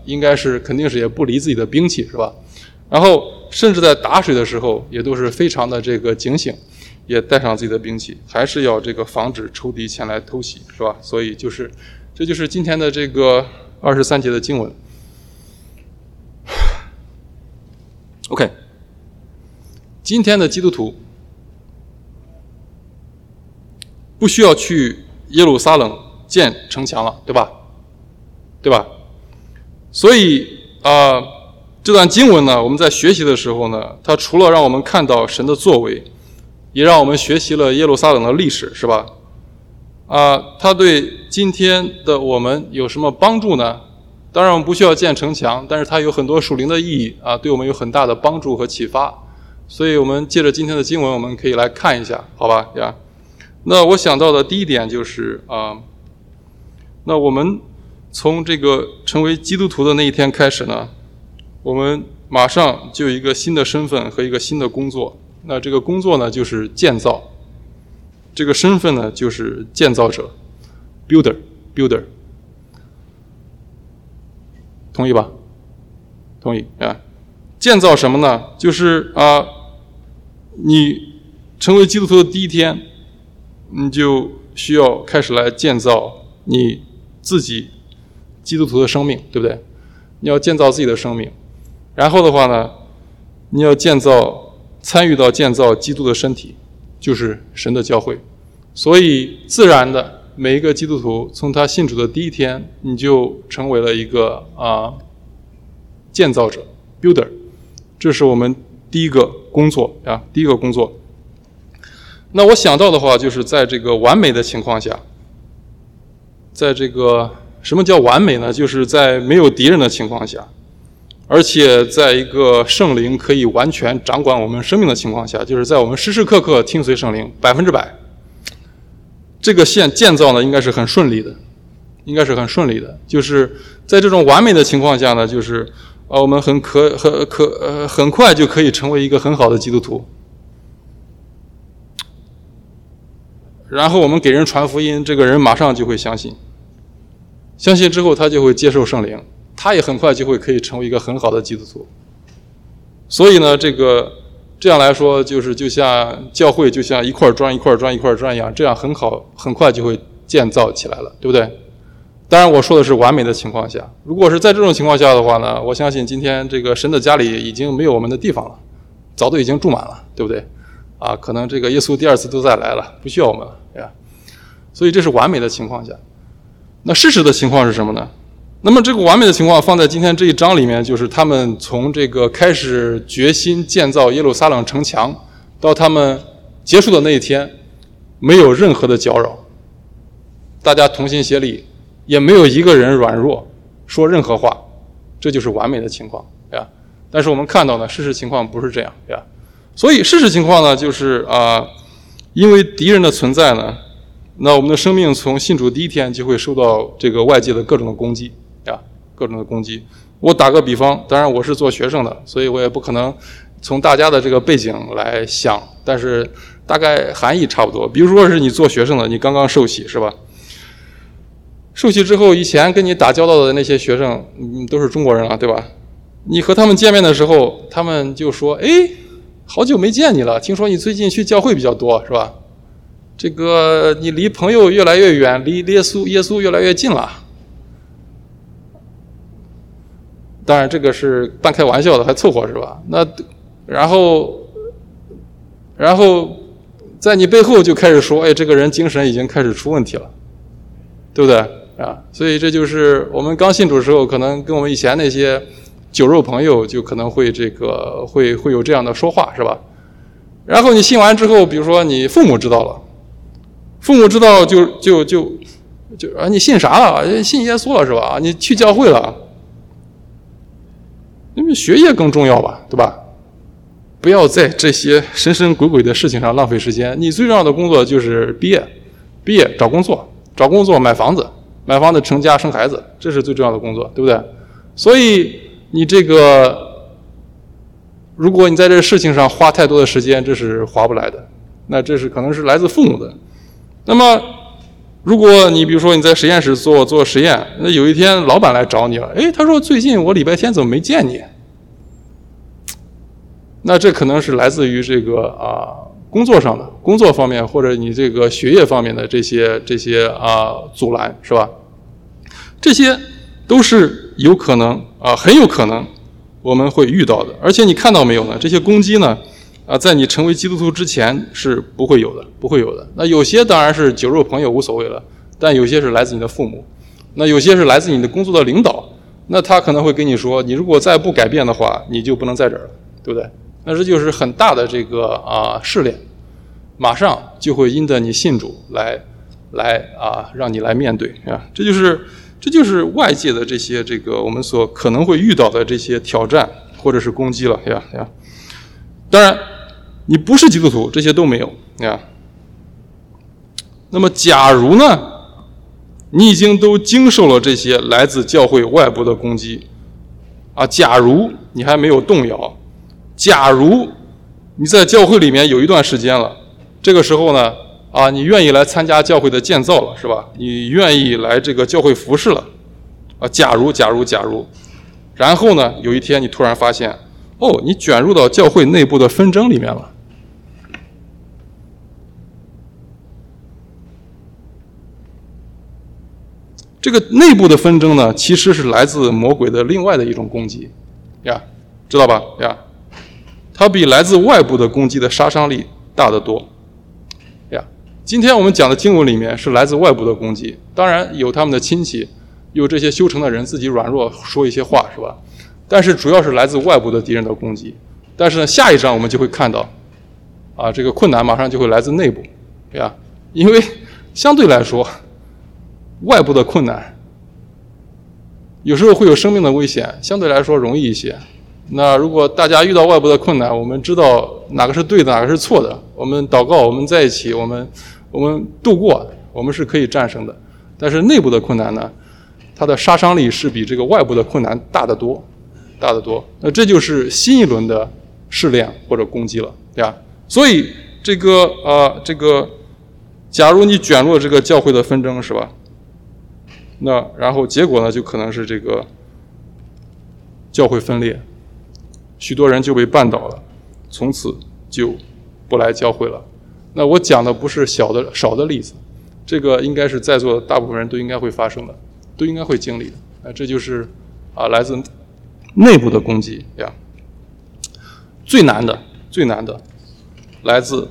应该是肯定是也不离自己的兵器，是吧？然后甚至在打水的时候也都是非常的这个警醒，也带上自己的兵器，还是要这个防止仇敌前来偷袭，是吧？所以就是这就是今天的这个二十三节的经文。OK， 今天的基督徒不需要去耶路撒冷建城墙了，对吧？对吧？所以啊、呃，这段经文呢，我们在学习的时候呢，它除了让我们看到神的作为，也让我们学习了耶路撒冷的历史，是吧？啊、呃，它对今天的我们有什么帮助呢？当然我们不需要建城墙，但是它有很多属灵的意义啊，对我们有很大的帮助和启发。所以我们借着今天的经文，我们可以来看一下，好吧呀？那我想到的第一点就是啊，那我们从这个成为基督徒的那一天开始呢，我们马上就有一个新的身份和一个新的工作。那这个工作呢，就是建造；这个身份呢，就是建造者 ，builder builder。同意吧？同意啊。建造什么呢？就是啊，你成为基督徒的第一天，你就需要开始来建造你自己基督徒的生命，对不对？你要建造自己的生命，然后的话呢，你要建造参与到建造基督的身体，就是神的教会。所以自然的，每一个基督徒从他信主的第一天，你就成为了一个啊建造者 builder， 这是我们第一个工作啊，第一个工作。那我想到的话，就是在这个完美的情况下，在这个什么叫完美呢？就是在没有敌人的情况下，而且在一个圣灵可以完全掌管我们生命的情况下，就是在我们时时刻刻听随圣灵，百分之百。这个线建造呢，应该是很顺利的，应该是很顺利的。就是在这种完美的情况下呢，就是呃，我们很可很可呃很快就可以成为一个很好的基督徒。然后我们给人传福音，这个人马上就会相信，相信之后他就会接受圣灵，他也很快就会可以成为一个很好的基督徒。所以呢，这个这样来说，就是就像教会就像一块砖一块砖一块砖一样，这样很好，很快就会建造起来了，对不对？当然我说的是完美的情况下，如果是在这种情况下的话呢，我相信今天这个神的家里已经没有我们的地方了，早都已经住满了，对不对？啊，可能这个耶稣第二次都再来了，不需要我们了，对吧？所以这是完美的情况下。那事实的情况是什么呢？那么这个完美的情况放在今天这一章里面，就是他们从这个开始决心建造耶路撒冷城墙，到他们结束的那一天，没有任何的搅扰，大家同心协力，也没有一个人软弱说任何话，这就是完美的情况，对吧？但是我们看到呢，事实情况不是这样，对吧？所以事实情况呢，就是啊、呃，因为敌人的存在呢，那我们的生命从信主第一天就会受到这个外界的各种的攻击呀，各种的攻击。我打个比方，当然我是做学生的，所以我也不可能从大家的这个背景来想，但是大概含义差不多。比如说是你做学生的，你刚刚受洗是吧？受洗之后，以前跟你打交道的那些学生，嗯，都是中国人了，对吧？你和他们见面的时候，他们就说：“哎，好久没见你了，听说你最近去教会比较多，是吧？这个你离朋友越来越远，离耶稣耶稣越来越近了。”当然，这个是半开玩笑的，还凑合是吧？那然后，然后在你背后就开始说：“哎，这个人精神已经开始出问题了，对不对？”啊，所以这就是我们刚信主的时候，可能跟我们以前那些酒肉朋友就可能会这个会会有这样的说话，是吧？然后你信完之后，比如说你父母知道了，父母知道就就就就啊，你信啥了？信耶稣了是吧？你去教会了，因为学业更重要吧，对吧？不要在这些神神鬼鬼的事情上浪费时间。你最重要的工作就是毕业，毕业找工作，找工作买房子。买房子成家生孩子，这是最重要的工作，对不对？所以你这个，如果你在这事情上花太多的时间，这是划不来的。那这是可能是来自父母的。那么如果你比如说你在实验室做做实验，那有一天老板来找你了，哎，他说最近我礼拜天怎么没见你？那这可能是来自于这个啊工作上的工作方面，或者你这个学业方面的这些这些啊阻拦，是吧？这些都是有可能啊，很有可能我们会遇到的。而且你看到没有呢？这些攻击呢？啊，在你成为基督徒之前是不会有的，不会有的。那有些当然是酒肉朋友无所谓了，但有些是来自你的父母，那有些是来自你的工作的领导，那他可能会跟你说，你如果再不改变的话，你就不能在这儿了，对不对？那这就是很大的这个啊试炼，马上就会因着你信主来来啊让你来面对啊，这就是这就是外界的这些这个我们所可能会遇到的这些挑战或者是攻击了呀呀。当然，你不是基督徒，这些都没有呀。那么，假如呢，你已经都经受了这些来自教会外部的攻击啊，假如你还没有动摇，假如你在教会里面有一段时间了，这个时候呢，啊，你愿意来参加教会的建造了，是吧？你愿意来这个教会服侍了，啊，假如，假如，假如，然后呢，有一天你突然发现，哦，你卷入到教会内部的纷争里面了。这个内部的纷争呢，其实是来自魔鬼的另外的一种攻击，呀，知道吧？呀，它比来自外部的攻击的杀伤力大得多，呀。今天我们讲的经文里面是来自外部的攻击，当然有他们的亲戚，有这些修成的人自己软弱说一些话，是吧？但是主要是来自外部的敌人的攻击。但是呢，下一章我们就会看到，啊，这个困难马上就会来自内部，对吧？因为相对来说，外部的困难有时候会有生命的危险，相对来说容易一些。那如果大家遇到外部的困难，我们知道哪个是对的，哪个是错的，我们祷告，我们在一起，我们我们度过，我们是可以战胜的。但是内部的困难呢，它的杀伤力是比这个外部的困难大得多。大得多，那这就是新一轮的试炼或者攻击了，对吧？所以这个呃，这个，假如你卷入这个教会的纷争，是吧？那然后结果呢，就可能是这个教会分裂，许多人就被绊倒了，从此就不来教会了。那我讲的不是小的少的例子，这个应该是在座的大部分人都应该会发生的，都应该会经历的。那这就是啊，来自内部的攻击呀，最难的最难的来自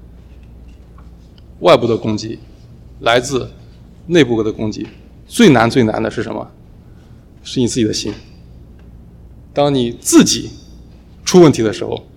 外部的攻击，来自内部的攻击。最难最难的是什么？是你自己的心。当你自己出问题的时候，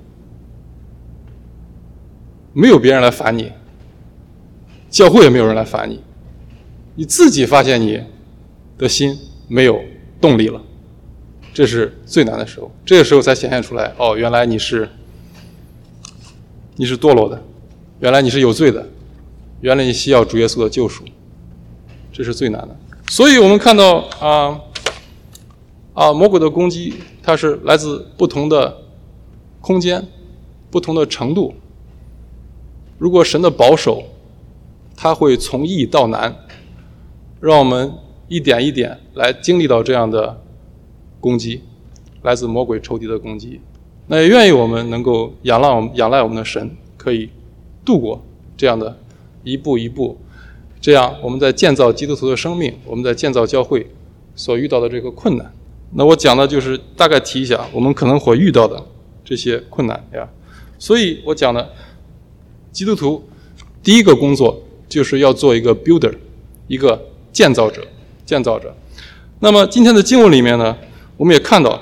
没有别人来烦你，教会也没有人来烦你，你自己发现你的心没有动力了。这是最难的时候，这个时候才显现出来，哦，原来你是你是堕落的，原来你是有罪的，原来你需要主耶稣的救赎，这是最难的。所以我们看到啊啊，魔鬼的攻击，它是来自不同的空间、不同的程度。如果神的保守，他会从易到难，让我们一点一点来经历到这样的攻击，来自魔鬼仇敌的攻击。那也愿意我们能够仰赖我们仰赖我们的神，可以度过这样的一步一步，这样我们在建造基督徒的生命，我们在建造教会所遇到的这个困难。那我讲的就是大概提一下我们可能会遇到的这些困难呀。所以我讲的基督徒第一个工作就是要做一个 builder， 一个建造者，建造者。那么今天的经文里面呢，我们也看到，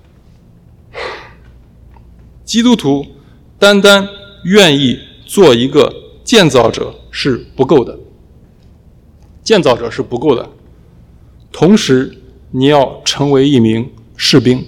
基督徒单单愿意做一个建造者是不够的，建造者是不够的。同时，你要成为一名士兵。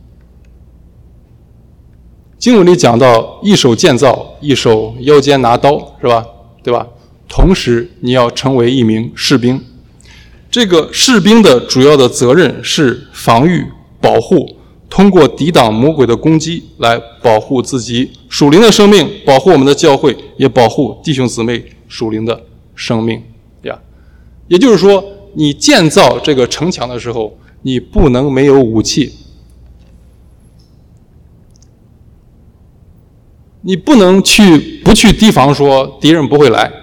经文里讲到，一手建造，一手腰间拿刀，是吧？对吧？同时，你要成为一名士兵。这个士兵的主要的责任是防御、保护，通过抵挡魔鬼的攻击来保护自己属灵的生命，保护我们的教会，也保护弟兄姊妹属灵的生命呀。 也就是说，你建造这个城墙的时候，你不能没有武器，你不能去不去提防说敌人不会来。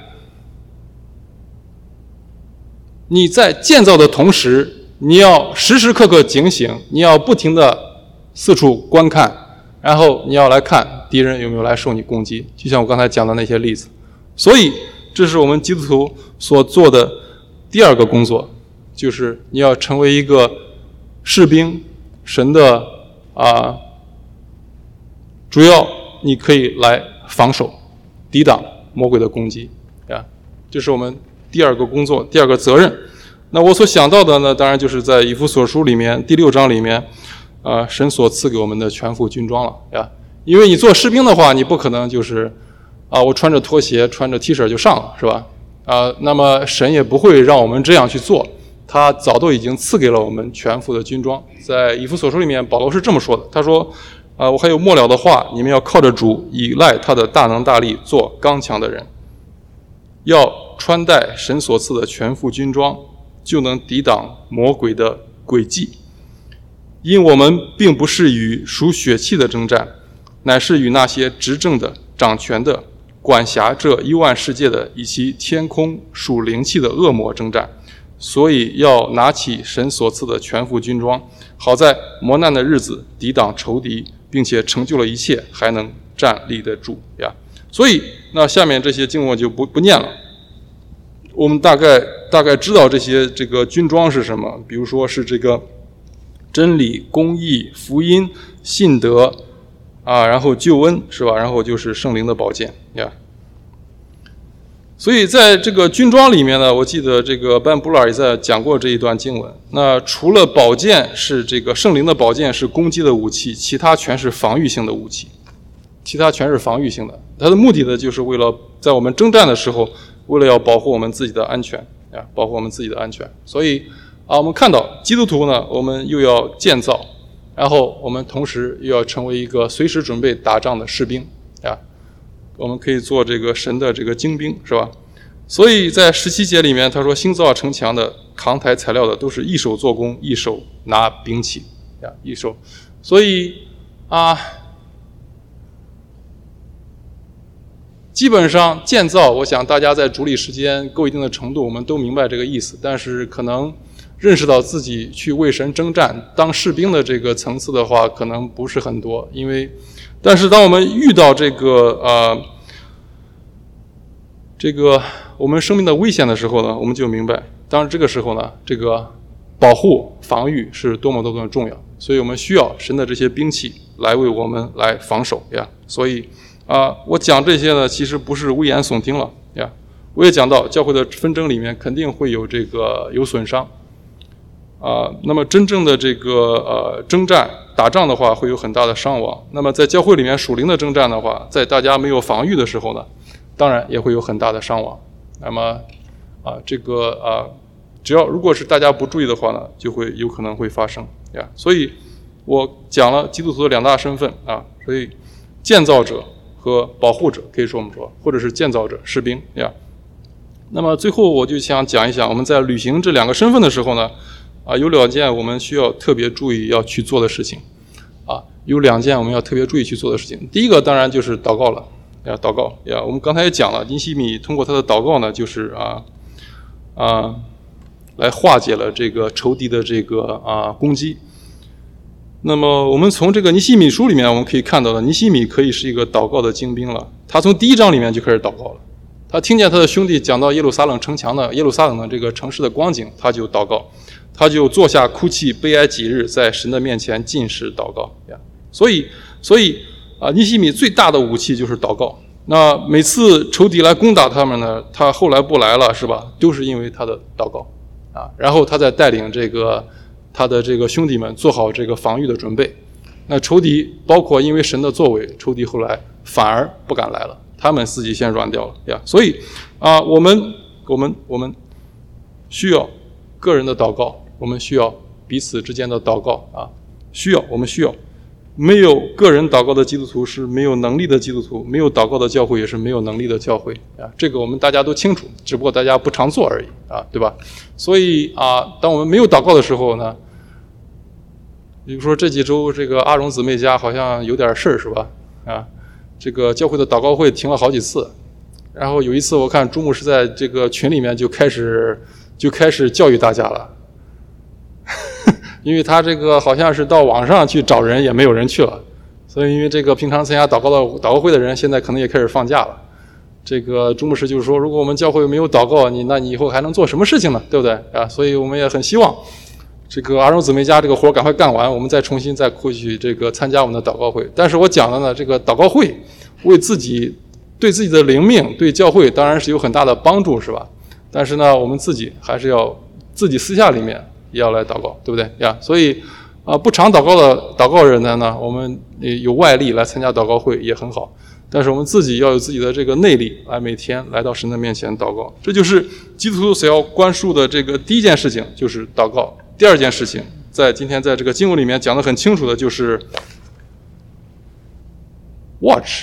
你在建造的同时，你要时时刻刻警醒，你要不停的四处观看，然后你要来看敌人有没有来受你攻击，就像我刚才讲的那些例子。所以这是我们基督徒所做的第二个工作，就是你要成为一个士兵，神的啊，主要你可以来防守抵挡魔鬼的攻击啊，这是我们第二个工作，第二个责任。那我所想到的呢，当然就是在以弗所书里面第六章里面啊，神所赐给我们的全副军装了呀。因为你做士兵的话，你不可能就是啊，我穿着拖鞋穿着 T 恤就上了，是吧？啊，那么神也不会让我们这样去做，他早都已经赐给了我们全副的军装。在以弗所书里面，保罗是这么说的，他说啊，我还有末了的话，你们要靠着主，依赖他的大能大力，做刚强的人，要穿戴神所赐的全副军装，就能抵挡魔鬼的诡计。因我们并不是与属血气的征战，乃是与那些执政的、掌权的、管辖这一万世界的，以及天空属灵气的恶魔征战。所以要拿起神所赐的全副军装，好在磨难的日子抵挡仇敌，并且成就了一切，还能站立得住呀。所以那下面这些经文就不不念了。我们大概大概知道这些这个军装是什么，比如说是这个真理、公义、福音、信德啊，然后救恩，是吧？然后就是圣灵的宝剑呀。所以在这个军装里面呢，我记得这个班布拉也在讲过这一段经文。那除了宝剑是这个圣灵的宝剑是攻击的武器，其他全是防御性的武器，其他全是防御性的。它的目的呢，就是为了在我们征战的时候，为了要保护我们自己的安全啊，保护我们自己的安全。所以啊，我们看到基督徒呢，我们又要建造，然后我们同时又要成为一个随时准备打仗的士兵啊。我们可以做这个神的这个精兵，是吧？所以在十七节里面，他说兴造城墙的、扛抬材料的，都是一手做工，一手拿兵器呀，一手。所以啊，基本上建造，我想大家在主理时间够一定的程度，我们都明白这个意思。但是可能认识到自己去为神征战、当士兵的这个层次的话，可能不是很多，因为。但是当我们遇到这个呃这个我们生命的危险的时候呢，我们就明白，当然这个时候呢，这个保护防御是多么多么重要，所以我们需要神的这些兵器来为我们来防守呀。所以啊、呃，我讲这些呢，其实不是危言耸听了呀。我也讲到教会的纷争里面肯定会有这个有损伤啊、呃，那么真正的这个呃征战打仗的话会有很大的伤亡。那么在教会里面属灵的征战的话，在大家没有防御的时候呢，当然也会有很大的伤亡。那么啊、呃，这个啊、呃，只要如果是大家不注意的话呢，就会有可能会发生呀。所以我讲了基督徒的两大身份啊，所以建造者和保护者，可以说我们说，或者是建造者、士兵呀。那么最后我就想讲一讲我们在履行这两个身份的时候呢。啊，有两件我们需要特别注意要去做的事情，啊，有两件我们要特别注意去做的事情。第一个当然就是祷告了，呀，祷告呀，我们刚才也讲了，尼希米通过他的祷告呢，就是啊啊，来化解了这个仇敌的这个啊攻击。那么我们从这个尼希米书里面我们可以看到的，尼希米可以是一个祷告的精兵了。他从第一章里面就开始祷告了，他听见他的兄弟讲到耶路撒冷城墙的耶路撒冷的这个城市的光景，他就祷告。他就坐下哭泣，悲哀几日，在神的面前禁食祷告呀。所以，所以啊，尼希米最大的武器就是祷告。那每次仇敌来攻打他们呢，他后来不来了，是吧？都是因为他的祷告啊。然后他再带领这个他的这个兄弟们做好这个防御的准备。那仇敌包括因为神的作为，仇敌后来反而不敢来了，他们自己先软掉了呀。所以啊，我们我们我们需要个人的祷告。我们需要彼此之间的祷告啊，需要我们需要。 没有个人祷告的基督徒是没有能力的基督徒，没有祷告的教会也是没有能力的教会啊，这个我们大家都清楚，只不过大家不常做而已啊，对吧？所以啊，当我们没有祷告的时候呢，比如说这几周这个阿荣姊妹家好像有点事儿是吧？啊，这个教会的祷告会停了好几次，然后有一次我看朱牧师在这个群里面就开始就开始教育大家了。因为他这个好像是到网上去找人，也没有人去了，所以因为这个平常参加祷告的祷告会的人，现在可能也开始放假了。这个朱牧师就是说，如果我们教会没有祷告，你那你以后还能做什么事情呢？对不对啊？所以我们也很希望这个阿荣姊妹家这个活赶快干完，我们再重新再过去这个参加我们的祷告会。但是我讲的呢，这个祷告会为自己对自己的灵命、对教会当然是有很大的帮助，是吧？但是呢，我们自己还是要自己私下里面也要来祷告，对不对呀？所以啊、呃，不常祷告的祷告人呢，我们有外力来参加祷告会也很好，但是我们自己要有自己的这个内力，来每天来到神的面前祷告。这就是基督徒所要关注的这个第一件事情，就是祷告。第二件事情，在今天在这个经文里面讲得很清楚的，就是 watch，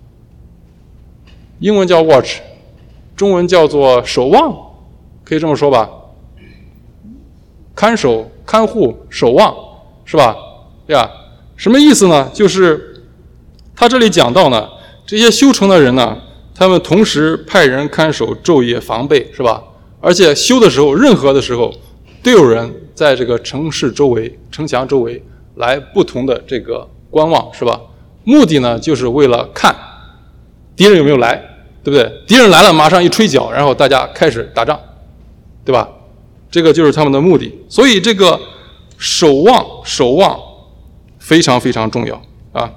英文叫 watch， 中文叫做守望，可以这么说吧？看守、看护、守望，是吧？呀，什么意思呢？就是他这里讲到呢，这些修城的人呢，他们同时派人看守，昼夜防备，是吧？而且修的时候，任何的时候，都有人在这个城市周围、城墙周围来不同的这个观望，是吧？目的呢，就是为了看敌人有没有来，对不对？敌人来了，马上一吹角，然后大家开始打仗，对吧？这个就是他们的目的，所以这个守望守望非常非常重要啊。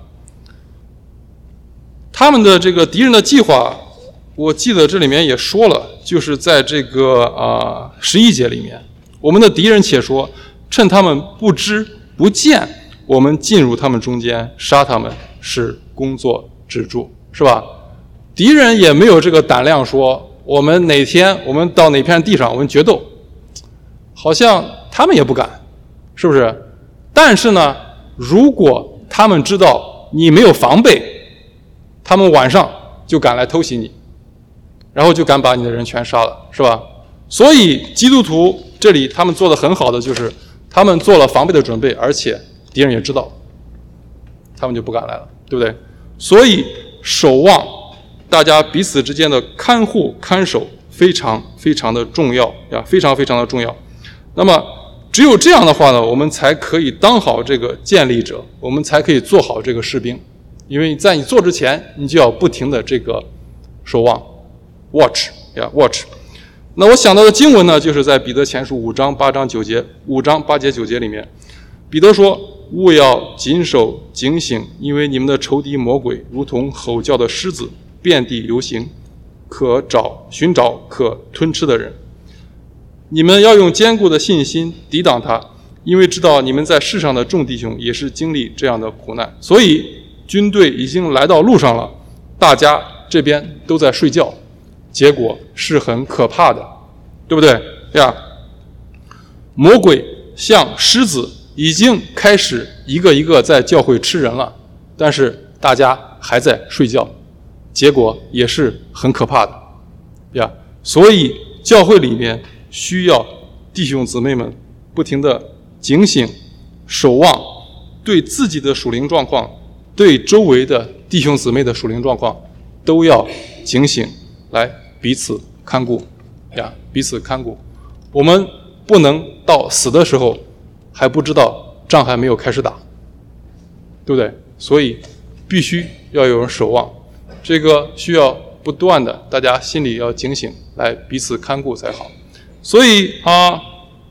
他们的这个敌人的计划，我记得这里面也说了，就是在这个啊十一节里面，我们的敌人且说，趁他们不知不见，我们进入他们中间，杀他们，使工作止住，是吧？敌人也没有这个胆量说，我们哪天我们到哪片地上我们决斗。好像他们也不敢，是不是？但是呢，如果他们知道你没有防备，他们晚上就敢来偷袭你，然后就敢把你的人全杀了，是吧？所以基督徒这里他们做的很好的就是他们做了防备的准备，而且敌人也知道，他们就不敢来了，对不对？所以守望，大家彼此之间的看护看守非常非常的重要呀，非常非常的重要。那么只有这样的话呢，我们才可以当好这个建立者，我们才可以做好这个士兵。因为在你做之前，你就要不停的这个守望 watch 呀 watch。那我想到的经文呢，就是在彼得前书五章八章九节五章八节九节里面，彼得说，务要谨守警醒，因为你们的仇敌魔鬼如同吼叫的狮子，遍地游行，可找寻找可吞吃的人。你们要用坚固的信心抵挡他，因为知道你们在世上的众弟兄也是经历这样的苦难。所以军队已经来到路上了，大家这边都在睡觉，结果是很可怕的，对不对呀？魔鬼像狮子已经开始一个一个在教会吃人了，但是大家还在睡觉，结果也是很可怕的呀。所以教会里面需要弟兄姊妹们不停的警醒守望，对自己的属灵状况，对周围的弟兄姊妹的属灵状况都要警醒，来彼此看顾呀，彼此看顾。我们不能到死的时候还不知道仗还没有开始打，对不对？所以必须要有人守望，这个需要不断的大家心里要警醒，来彼此看顾才好。所以啊，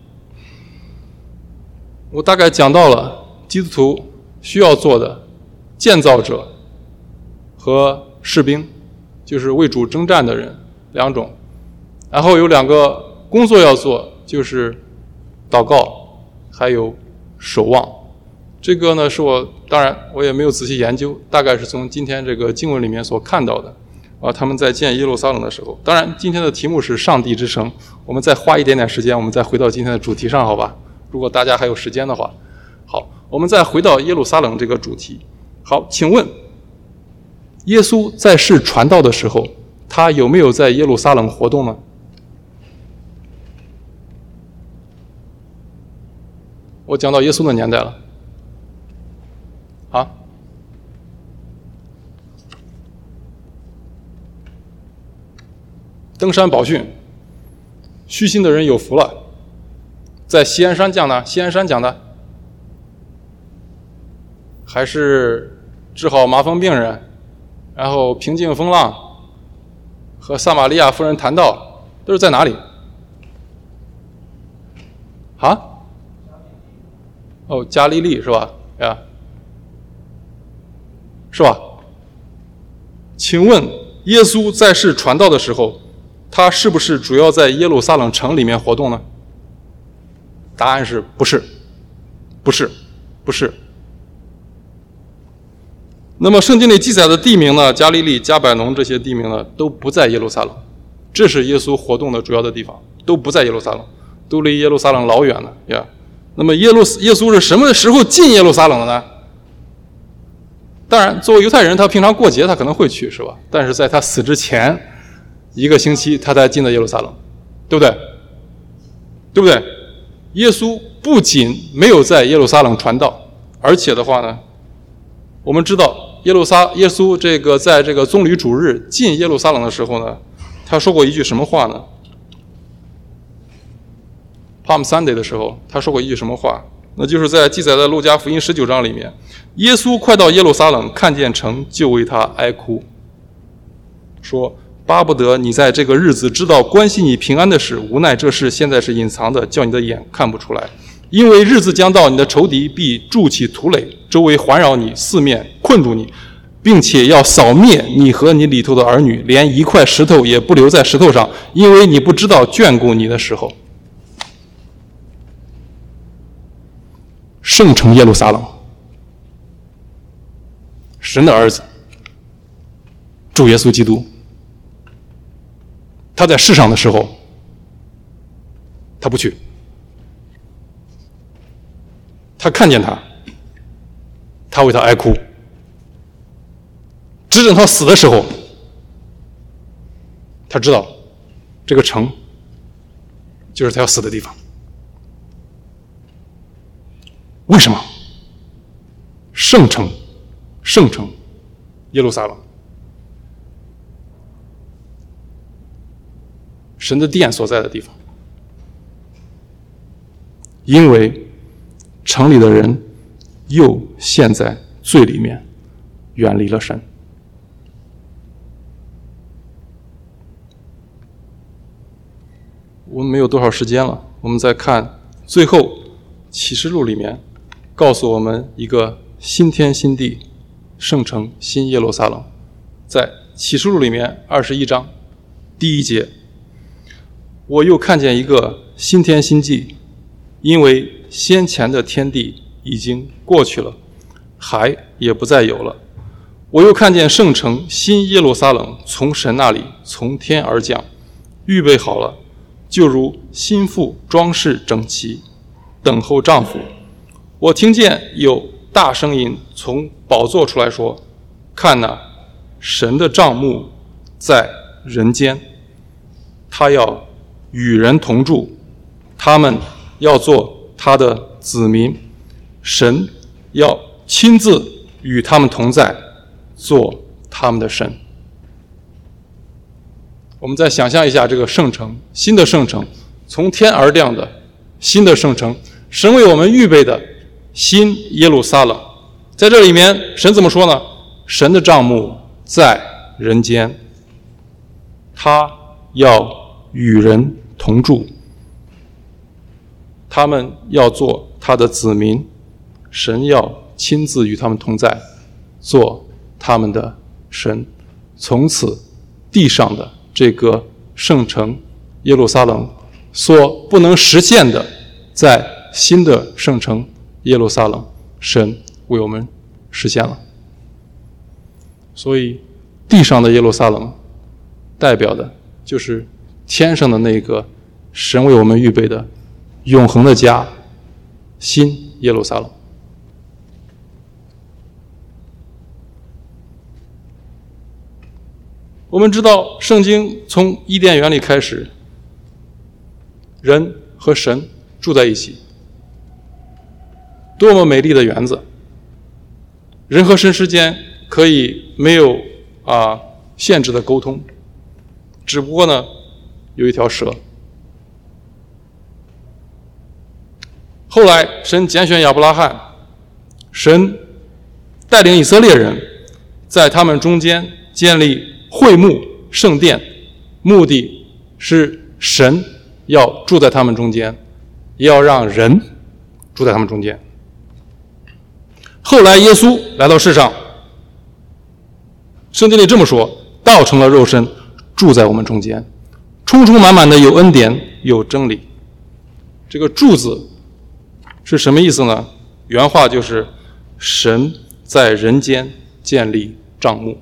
我大概讲到了基督徒需要做的建造者和士兵，就是为主征战的人两种。然后有两个工作要做，就是祷告还有守望。这个呢是我当然我也没有仔细研究，大概是从今天这个经文里面所看到的啊，他们在建耶路撒冷的时候。当然今天的题目是上帝之城，我们再花一点点时间，我们再回到今天的主题上，好吧？如果大家还有时间的话。好， 我们再回到耶路撒冷这个主题。好，请问耶稣在世传道的时候，他有没有在耶路撒冷活动呢？我讲到耶稣的年代了。啊？登山宝训，虚心的人有福了。在锡安山讲的，锡安山讲的，还是治好麻风病人，然后平静风浪，和撒玛利亚妇人谈道，都是在哪里？啊？哦，加利利是吧？呀，是吧？请问耶稣在世传道的时候，他是不是主要在耶路撒冷城里面活动呢？答案是不是，不是，不是。那么圣经里记载的地名呢，加利利、加百农这些地名呢，都不在耶路撒冷，这是耶稣活动的主要的地方，都不在耶路撒冷，都离耶路撒冷老远了呀。那么耶路耶稣是什么时候进耶路撒冷的呢？当然，作为犹太人，他平常过节他可能会去，是吧？但是在他死之前一个星期，他才进的耶路撒冷，对不对？对不对？耶稣不仅没有在耶路撒冷传道，而且的话呢，我们知道耶路撒耶稣这个在这个棕榈主日进耶路撒冷的时候呢，他说过一句什么话呢？ Palm Sunday 的时候，他说过一句什么话？那就是在记载在路加福音十九章里面，耶稣快到耶路撒冷，看见城，就为他哀哭，说：“巴不得你在这个日子知道关系你平安的事，无奈这事现在是隐藏的，叫你的眼看不出来。因为日子将到，你的仇敌必筑起土垒，周围环绕你，四面困住你，并且要扫灭你和你里头的儿女，连一块石头也不留在石头上，因为你不知道眷顾你的时候。” 圣城耶路撒冷，神的儿子，主耶稣基督，他在世上的时候，他不去，他看见他，他为他哀哭，直等他死的时候，他知道这个城就是他要死的地方。 为什么？圣城，圣城，耶路撒冷，神的殿所在的地方。因为城里的人又陷在罪里面，远离了神。我们没有多少时间了，我们再看最后启示录里面。 告诉我们一个新天新地，圣城新耶路撒冷，在启示录里面二十一章第一节，我又看见一个新天新地，因为先前的天地已经过去了，海也不再有了。我又看见圣城新耶路撒冷从神那里从天而降，预备好了，就如新妇装饰整齐，等候丈夫。 我听见有大声音从宝座出来说：“看哪，神的帐幕在人间，他要与人同住，他们要做他的子民，神要亲自与他们同在，做他们的神。”我们再想象一下这个圣城，新的圣城，从天而降的新的圣城，神为我们预备的。 新耶路撒冷，在这里面，神怎么说呢？神的帐幕在人间，他要与人同住，他们要做他的子民，神要亲自与他们同在，做他们的神。从此，地上的这个圣城耶路撒冷所不能实现的，在新的圣城。 耶路撒冷，神为我们实现了。所以，地上的耶路撒冷，代表的就是天上的那个神为我们预备的永恒的家——新耶路撒冷。 我们知道圣经从伊甸园里开始，人和神住在一起，多么美丽的园子！人和神之间可以没有啊限制的沟通，只不过呢有一条蛇。后来神拣选亚伯拉罕，神带领以色列人在他们中间建立会幕圣殿，目的是神要住在他们中间，也要让人住在他们中间。后来耶稣来到世上，圣经里这么说，道成了肉身，住在我们中间，充充满满的有恩典有真理。这个住字是什么意思呢？原话就是神在人间建立帐幕，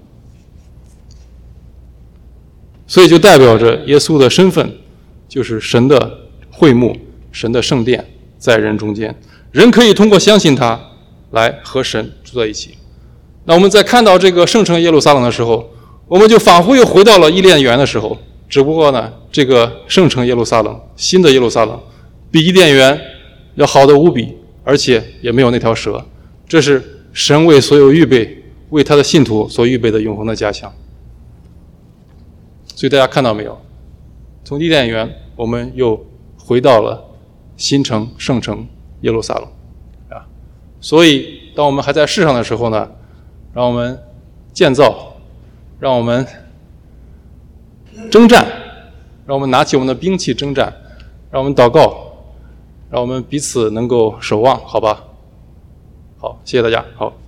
所以就代表着耶稣的身份就是神的会幕，神的圣殿在人中间，人可以通过相信他来和神住在一起。那我们在看到这个圣城耶路撒冷的时候，我们就仿佛又回到了伊甸园的时候，只不过呢，这个圣城耶路撒冷，新的耶路撒冷比伊甸园要好得无比，而且也没有那条蛇。这是神为所有预备，为他的信徒所预备的永恒的家乡。所以大家看到没有，从伊甸园我们又回到了新城圣城耶路撒冷啊。所以当我们还在世上的时候呢，让我们建造，让我们征战，让我们拿起我们的兵器征战，让我们祷告，让我们彼此能够守望，好吧？好，谢谢大家。好。